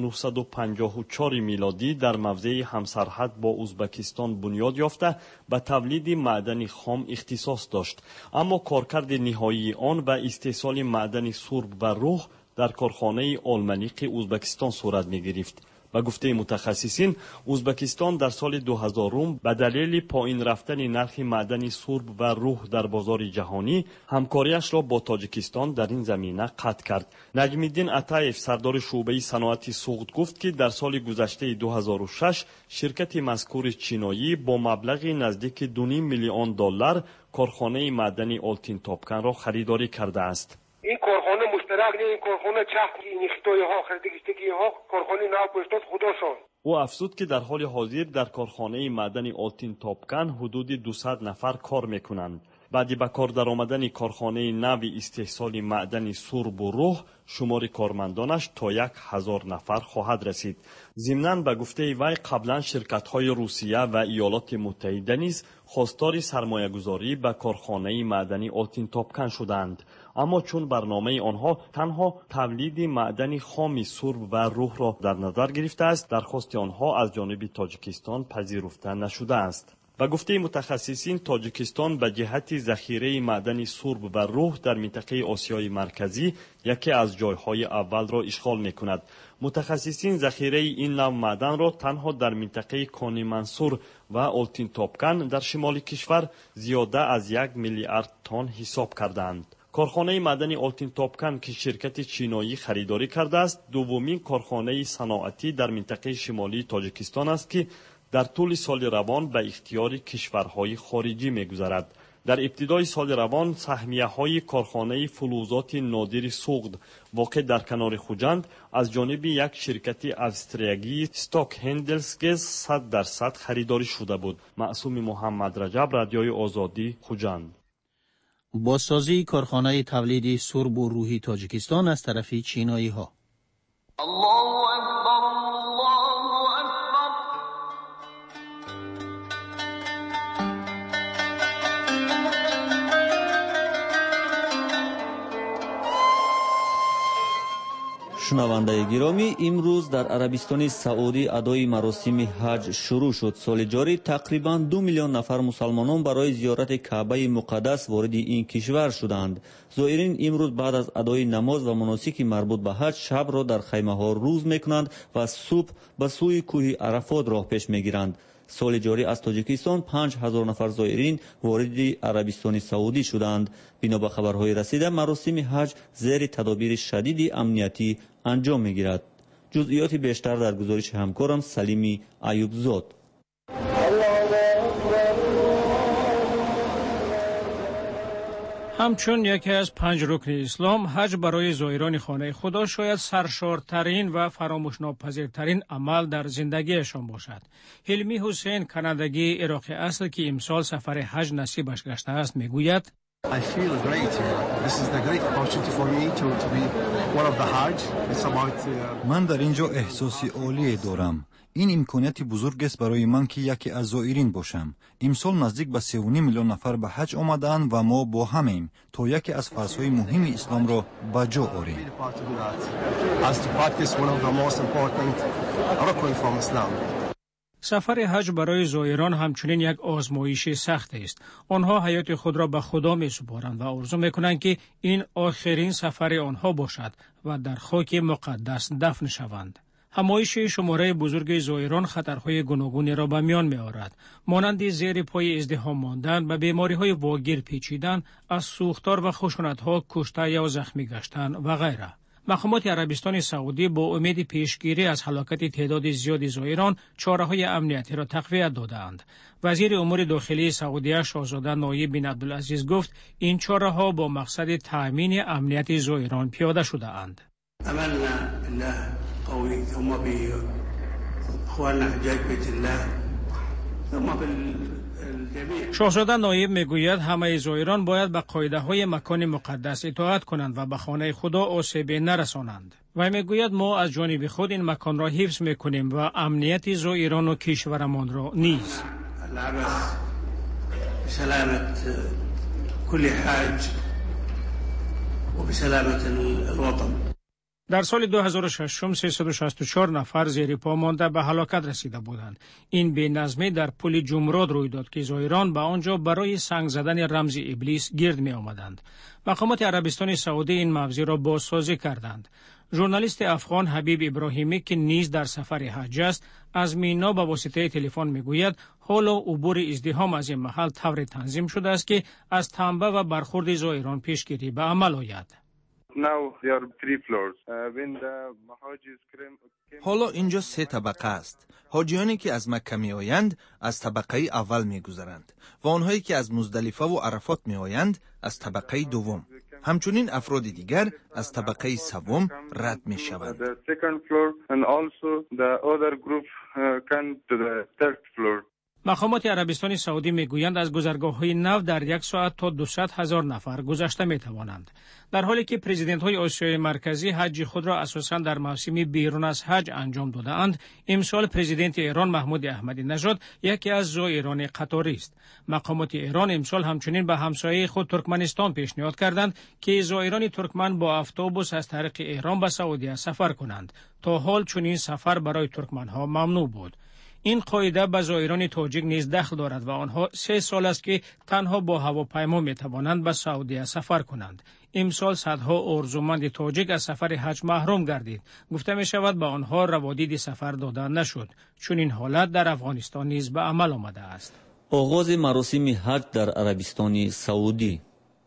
1954 میلادی در موضع همسرحد با ازبکستان بنیاد یافته به تولید معدن خام اختصاص داشت، اما کارکرد نهایی آن به استحصال معدن سرب و رخ در کارخانه آلمنیق ازبکستان صورت می گرفت. به گفته متخصصین، ازبکستان در سال 2000 به دلیل پایین رفتن نرخ معدن سرب و رخ در بازار جهانی همکاریش را با تاجیکستان در این زمینه قطع کرد. نجم‌الدین عطایف سردار شعبه صنعت سوخت گفت که در سال گذشته 2006 شرکت مذکور چینایی با مبلغ نزدیک 2.5 میلیون دلار کارخانه معدنی آلتین تاپکان را خریداری کرده است. این کارخانه مشترک نه، این کارخانه چخ این اختیاری ها خریدگی ها کارخانه نو پشتاد خداشون. او افزود که در حال حاضر در کارخانه معدنی آلتین تاپکان حدود 200 نفر کار میکنند. بعد به کار درآمدن کارخانه نو استحصال معدن سرب و رخ شمار کارمندانش تا 1000 نفر خواهد رسید. ضمناً به گفته وی قبلا شرکت‌های روسیه و ایالات متحده نیز خواستار سرمایه‌گذاری به کارخانه معدنی آلتین تاپکان شدند، اما چون برنامه آنها تنها تولید معدن خام سرب و رخ را در نظر گرفته است، درخواست آنها از جانب تاجیکستان پذیرفته نشده است. به گفته متخصصین، تاجیکستان به جهت ذخیره معدن سرب و رخ در منطقه آسیای مرکزی یکی از جایهای اول را اشغال می‌کند. متخصصین ذخیره این نوع معدن را تنها در منطقه کانی منصور و آلتین تاپکان در شمال کشور زیاده از 1 میلیارد تن حساب کردند. کارخانه معدنی آلتین تاپکان که شرکت چینایی خریداری کرده است، دومین کارخانه صنعتی در منطقه شمالی تاجیکستان است که در طول سال روان به اختیار کشورهای خارجی می‌گذرد. در ابتدای سال روان سهمیه‌های کارخانه فلزات نادر سوخت واقع در کنار خوجند از جانب یک شرکت استریایی استاک هندلسگز 100% خریداری شده بود. معصوم محمد رجب، رادیوی آزادی، خوجند. بازسازی کارخانه تولید سرب و روحی تاجیکستان از طرف چینایی ها. شنونده گرامی، امروز در عربستان سعودی ادای مراسم حج شروع شد. سال جاری تقریباً 2 میلیون نفر مسلمانان برای زیارت کعبه مقدس وارد این کشور شدند. زائرین امروز بعد از ادای نماز و مناسک مربوط به حج شب را در خیمه ها روز میکنند و صبح به سوی کوه عرفات راه پیش میگیرند. سال جاری از تاجیکستان 5000 نفر زائرین وارد عربستان سعودی شدند. بنا به خبرهای رسیده مراسم حج زیر تدابیر شدید امنیتی انجام میگیرد. جزئیات بیشتر در گزارش همکارم سلیمی ایوبزاد. همچون یکی از 5 رکن اسلام، حج برای زائران خانه خدا شاید سرشارترین و فراموش‌ناپذیرترین عمل در زندگیشان باشد. حلمی حسین، کانادایی عراقی اصل که امسال سفر حج نصیبش گشته است، میگوید I feel great here. This is the great opportunity for me to be one of the Hajj. It's about من در اینجا احساسی عالی دارم. این امکانیت بزرگ است برای من که یکی از زائرین باشم. امسال نزدیک به 3.5 میلیون نفر به حج آمدند و ما با همیم تا یکی از فرض‌های مهم اسلام را به جا آوریم. سفر حج برای زائران همچنین یک آزمایش سخت است. آنها حیات خود را به خدا می سپارند و آرزو می کنند که این آخرین سفر آنها باشد و در خاک مقدس دفن شوند. همایش شماره بزرگ زائران خطرهای گوناگونی را به میان می آورد، مانند زیر پای ازدحام ماندن، به بیماری‌های واگیر پیچیدن، از سوختار و خشونت‌ها کشته یا زخمی گشتن و غیره. مقامات عربستان سعودی با امید پیشگیری از هلاکت تعداد زیادی زائران چاره‌های امنیتی را تقویت دادند. وزیر امور داخلی سعودیه شاهزاده نایب بن عبدالعزیز گفت این چاره‌ها با مقصد تأمین امنیت زائران پیاده شده‌اند. قوي ثم بإخواننا حجاج بيت الله ثم بالجميع. شاهزاده نایب میگوید همه زائران باید به قاعده‌های مکان مقدس اطاعت کنند و به خانه خدا آسیب نرسانند. و میگوید ما از جانب خود این مکان را حفظ میکنیم و امنیت زائران و کشورمان را نیز. العبث بسلامة كل حاج وبسلامة الوطن. در سال 2006 364 نفر زیر پا مانده به هلاکت رسیده بودند. این بی‌نظمی در پل جمرات روی داد که زائران به آنجا برای سنگ زدن رمز ابلیس گرد می آمدند. مقامات عربستان سعودی این موضوع را بازسازی کردند. ژورنالیست افغان حبیب ابراهیمی که نیز در سفر حج است، از مینا به واسطه تلفن میگوید حالا عبور ازدحام از این محل طوری تنظیم شده است که از تنبه و برخورد زائران پیشگیری به عمل آید. حالا اینجا 3 طبقه است. حاجیانی که از مکه می آیند از طبقه اول می گذرند و آنهایی که از مزدلفه و عرفات می آیند از طبقه دوم. همچنین افراد دیگر از طبقه سوم رد می شوند. مقامات عربستان سعودی میگویند از گذرگاه‌های نو در 1 ساعت تا 200,000 نفر گذشته میتوانند. در حالی که پرزیدنت‌های آسیای مرکزی حج خود را اساساً در موسم بیرون از حج انجام داده‌اند، امسال پرزیدنت ایران محمود احمدی نژاد یکی از زائران قطاری است. مقامات ایران امسال همچنین به همسایه خود ترکمنستان پیشنهاد کردند که زائران ترکمن با اتوبوس از طریق ایران به سعودی سفر کنند. تا حال چنین سفر برای ترکمن‌ها ممنوع بود. این قاعده به زائران تاجیک نیز دخل دارد و آنها 3 سال است که تنها با هواپیما می توانند به سعودی سفر کنند. امسال صدها ارزومند تاجیک از سفر حج محروم گردید. گفته می شود به آنها روادید سفر داده نشد. چون این حالت در افغانستان نیز به عمل آمده است. آغاز مراسم حج در عربستان سعودی.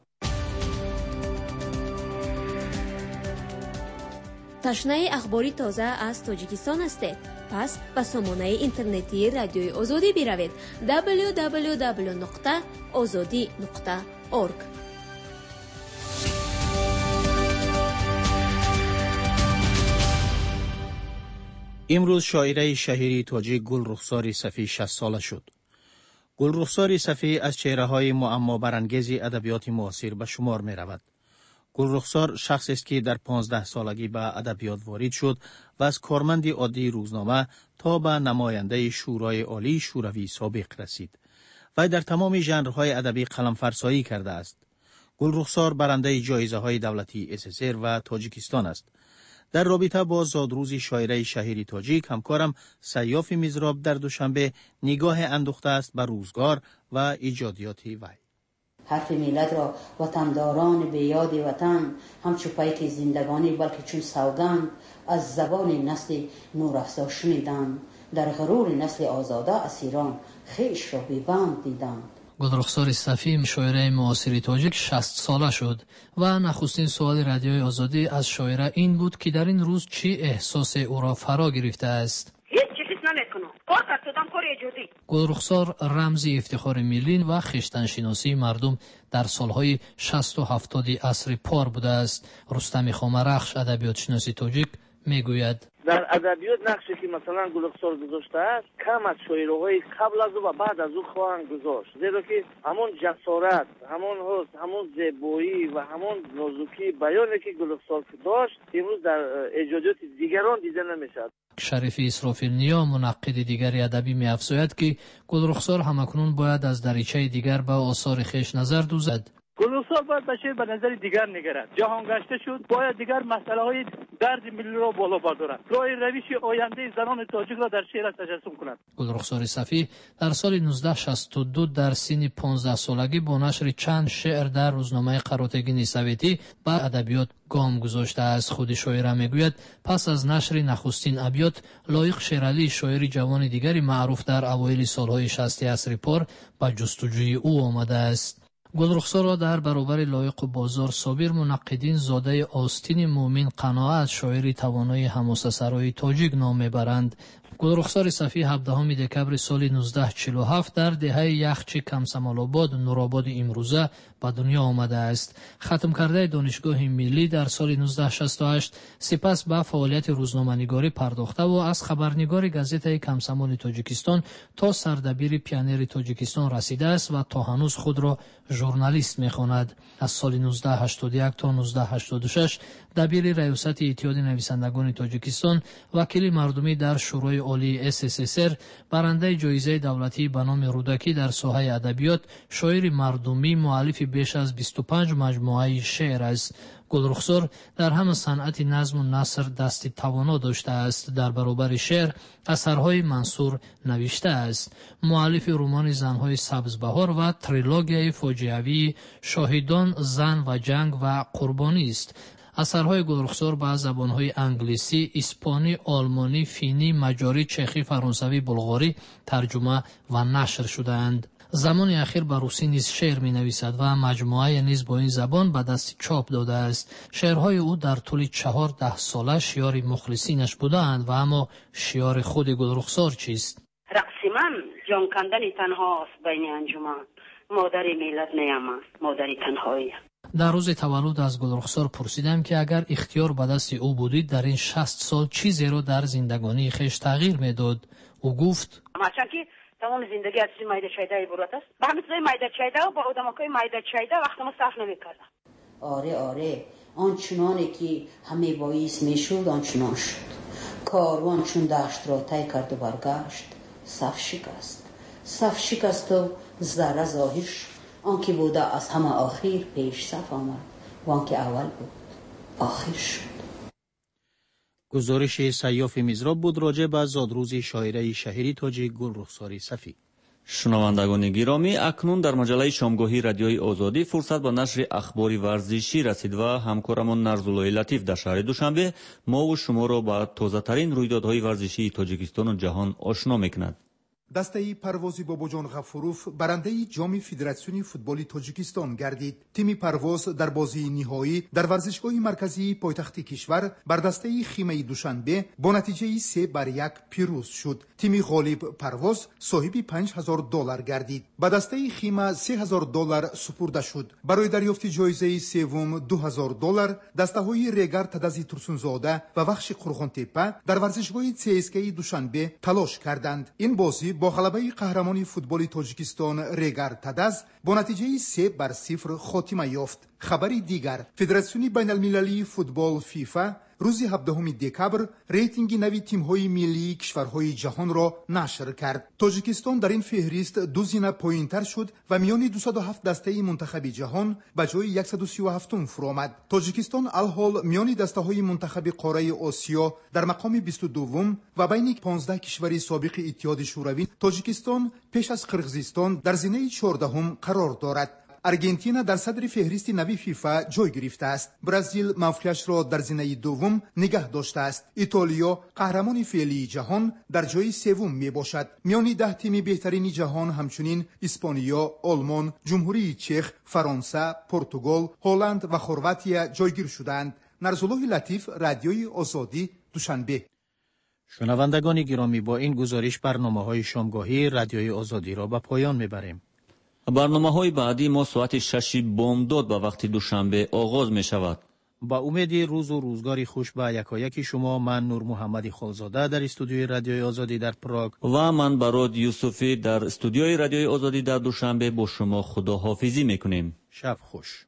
تشنه اخباری تازه از تاجیکستان هستید؟ پس به سامانه اینترنتی رادیوی آزادی بروید www.azadi.org. امروز شاعره شهیری تاجیک گل رخسار صفی 60 ساله شد. گل رخسار صفی از چهره‌های معما برانگیز ادبیات معاصر به شمار می رود. گل رخسار شخصی است که در 15 سالگی به ادبیات وارد شد و از کارمند عادی روزنامه تا به نماینده شورای عالی شوروی سابق رسید. وی در تمام ژانرهای ادبی قلم‌فرسایی کرده است. گل رخسار برنده جایزه‌های دولتی SSR و تاجیکستان است. در رابطه با زادروز شاعره شهیری تاجیک همکارم سیاف میزراب در دوشنبه نگاه اندوخته است به روزگار و ایجادیات وی. حرف ملت را وطنداران به یاد وطن همچو پیک زندگانی بلکه چون سوگند از زبان نسل نورافزا شنیدند، در غرور نسل آزاده اسیران خیش را بی‌بند دیدند. گلرخسار صفی شاعره معاصر تاجیک 60 ساله شد و نخستین سوال رادیوی آزادی از شاعره این بود که در این روز چی احساس او را فرا گرفته است. گلرخسار رمزی افتخار ملی و خویشتن‌شناسی مردم در سالهای 60 و 70 عصر پار بوده است. رستم خامرخش ادبیات شناسی تاجیک میگوید در ادبیات نقشی که مثلا گلرخسار گذاشته است کم از شاعرهای قبل از او و بعد از او خواهند گذاشت، زیرا که همون جسارت، همون حسن، همون زیبایی و همون نازکی بیانی که گلرخسار داشت امروز در ایجادات دیگران دیده نمیشد. شریفی اسرافیل نیا منقد دیگری ادبی می‌افزاید که گلرخسار همکنون باید از دریچه دیگر به آثار خویش نظر دوزد. گلرخسار باید به شعر به نظر دیگر نگرد. جهان گشته شد، باید دیگر مسئله های درد ملی را بالا بردارد. راه روش آینده زنان تاجیک را در شعر تجسم کند. گلرخسار صفی در سال 1962 در سن 15 سالگی با نشر چند شعر در روزنامه قراتگین سویتی به ادبیات گام گذاشته است. خود شاعر میگوید پس از نشر نخستین ابیات لایق شیرعلی شاعری جوان دیگری معروف در اوایل سالهای 60 عصر پار به جستجوی او آمده است. گلرخسار را در برابر لایق و بازار صابر منقدین زاده آستین مومن قناعت شاعری توانای حماسه سرای تاجیک نام میبرند. گلرخسار صفی 17 دکبر سال 1947 در دهه یخچی کمسمال‌آباد نورآباد امروزه به دنیا آمده است. ختم کرده دانشگاه ملی در سال 1968 سپس به فعالیت روزنامه‌نگاری پرداخته و از خبرنگار گازیته کمسمال تاجیکستان تا سردبیر پیانیر تاجیکستان رسیده است و تا هنوز خود را ژورنالیست می‌خواند. از سال 1981 تا 1986 دبیر ریاست اتحاد نویسندگان تاجیکستان، وکیل مردمی در شورای عالی SSR، برنده جایزه دولتی به نام رودکی در ساحه ادبیات، شاعر مردمی، مؤلف بیش از 25 مجموعه شعر است. گلرخسار در همه صنعت نظم و نثر دستی توانا داشته است. در برابر شعر اثرهای منصور نوشته است. مؤلف رمان زنهای سبزبهار و تریلوگیای فاجعه‌ای شاهدان، زن و جنگ و قربانی است. اثرهای گلرخسار به زبانهای انگلیسی، اسپانی، آلمانی، فینی، مجاری، چخی، فرانسوی، بلغاری ترجمه و نشر شده‌اند. زمان اخیر به روسی نیز شعر می نویسد و مجموعه نیز با این زبان به دست چاپ داده است. شعرهای او در طول 14 ساله شعار مخلصینش بودند و اما شعار خود گلرخسار چیست؟ رقص من جان کندن تنهاست بین انجمن، مادر ملت نیم، مادر تنهایی. در روز تولد از گلرخسار پرسیدم که اگر اختیار به دست او بودید در این 60 سال چیزی را در زندگانی خیش تغییر میداد. او گفت تمام زندگی از این مایده چایده عبارت است. به همین چیزای مایده چایده و با آدمای مایده چایده وقت ما صرف نمی‌کردم. آره آن چنانی که همه باعث میشد آن چنان شد. کاروان چون دشت را طی کرد و برگشت، صف شکست و ذره ظاهر شد. آن که بوده از همه آخر پیش صف آمد و آن که اول بود آخر شد. گزارش سیاف میزراب بود راجع به زادروز شاعره شهری تاجیک گلرخسار صفی. شنوندگان گرامی، اکنون در مجله شامگاهی رادیوی آزادی فرصت به نشر اخبار ورزشی رسید و همکارمان نرزالله لطیف در شهر دوشنبه ما و شما را با تازه ترین رویدادهای ورزشی تاجیکستان و جهان آشنا میکند. دسته پروازی باباجان غفوروف برنده جام فدراسیون فوتبال تاجیکستان گردید. تیم پرواز در بازی نهایی در ورزشگاه مرکزی پایتخت کشور بر دسته خیمه دوشنبه با نتیجه 3-1 پیروز شد. تیم غالب پرواز صاحب $5000 گردید. با دسته خیمه $3000 سپرده شد. برای دریافت جایزه سوم $2000 دسته‌های ریگر تدازی ترسونزاده و بخش قرغن‌تپه در ورزشگاه CSKA دوشنبه تلاش کردند. این بازی با غلبه قهرمان فوتبال تاجیکستان ریگر تداز با نتیجه 3-0 خاتمه یافت. خبری دیگر، فدراسیون بین المللی فوتبال فیفا روز 17 دکبر ریتینگ نوی تیم‌های ملی کشورهای جهان را نشر کرد. تاجیکستان در این فهرست دو زینه پایین‌تر شد و میان 207 دسته منتخب جهان به جای 137م فرآمد. تاجیکستان الحال میان دسته‌های منتخب قاره آسیا در مقام 22 و بین 15 کشور سابق اتحاد شوروی تاجیکستان پیش از قرقیزستان در زینه 14م قرار دارد. ارژانتین در صدر فهرست نوی فیفا جای گرفته است. برزیل موقعش را در زینه دوم نگه داشته است. ایتالیا قهرمان فعلی جهان در جای سوم می باشد. میان 10 تیم بهترین جهان همچنین اسپانیا، آلمان، جمهوری چک، فرانسه، پرتغال، هلند و خرواتیا جایگیر شدند. نرزالله لطیف، رادیوی آزادی، دوشنبه. شنوندگان گرامی، با این گزارش برنامه‌های شامگاهی رادیوی آزادی را به پایان میبریم. برنامه‌های بعدی ما ساعت 6 بامداد به وقت دوشنبه آغاز می شود. با امید روز و روزگاری خوش به یکایک شما، من نور محمد خالزاده در استودیوی رادیوی آزادی در پراگ و من براد یوسفی در استودیوی رادیوی آزادی در دوشنبه با شما خداحافظی میکنیم. شب خوش.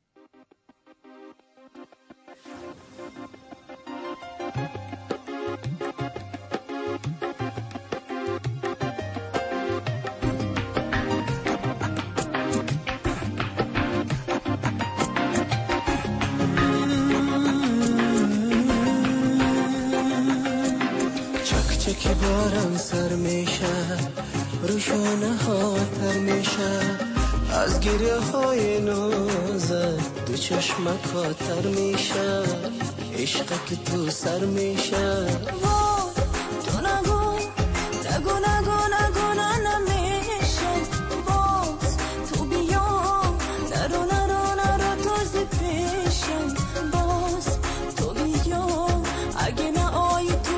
که بارم سر میشه روشانه ها تر میشه از گریه های نازت دو چشمک ها تر میشه عشق که تو سر میشه تو نگو نگو نگو نگو نمیشه باز تو بیا نرو نرو نرو تازه پیشم باز تو بیا اگه نه آی تو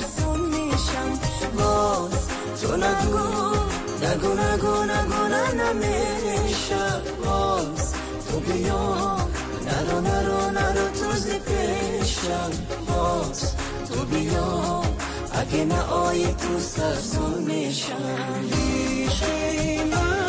تو نگو نگو نگو نگو نمیشه باز تو بیا نرو نرو نرو تو زی پیشم باز تو بیا اگه نه آی تو سرسون میشم عشقی من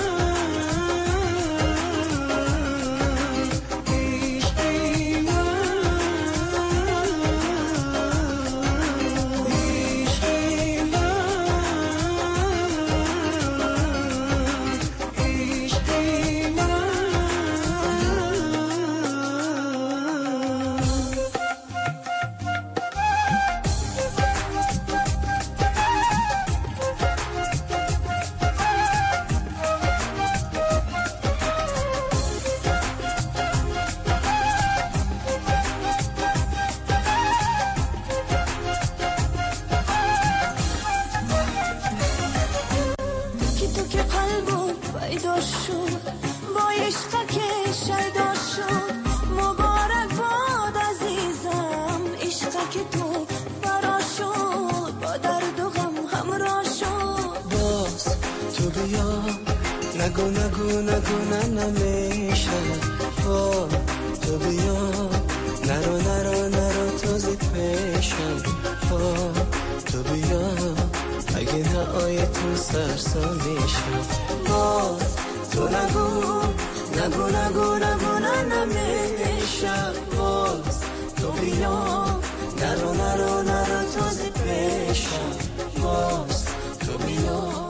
پیدا شد با عشق که شیدا شد مبارک باد عزیزم عشق که تو فرا شد با درد و غم همراه شد باز تو بیا نگو نگو نگو نمیشه تو بیا نرو نرو نرو تو زی پیشم تو بیا اگه نه تو سرسان میشم باز تو نگو نگو نگو نگو نمیشه باز تو بیا نرو نرو نرو تو زی پیشم باز تو بیا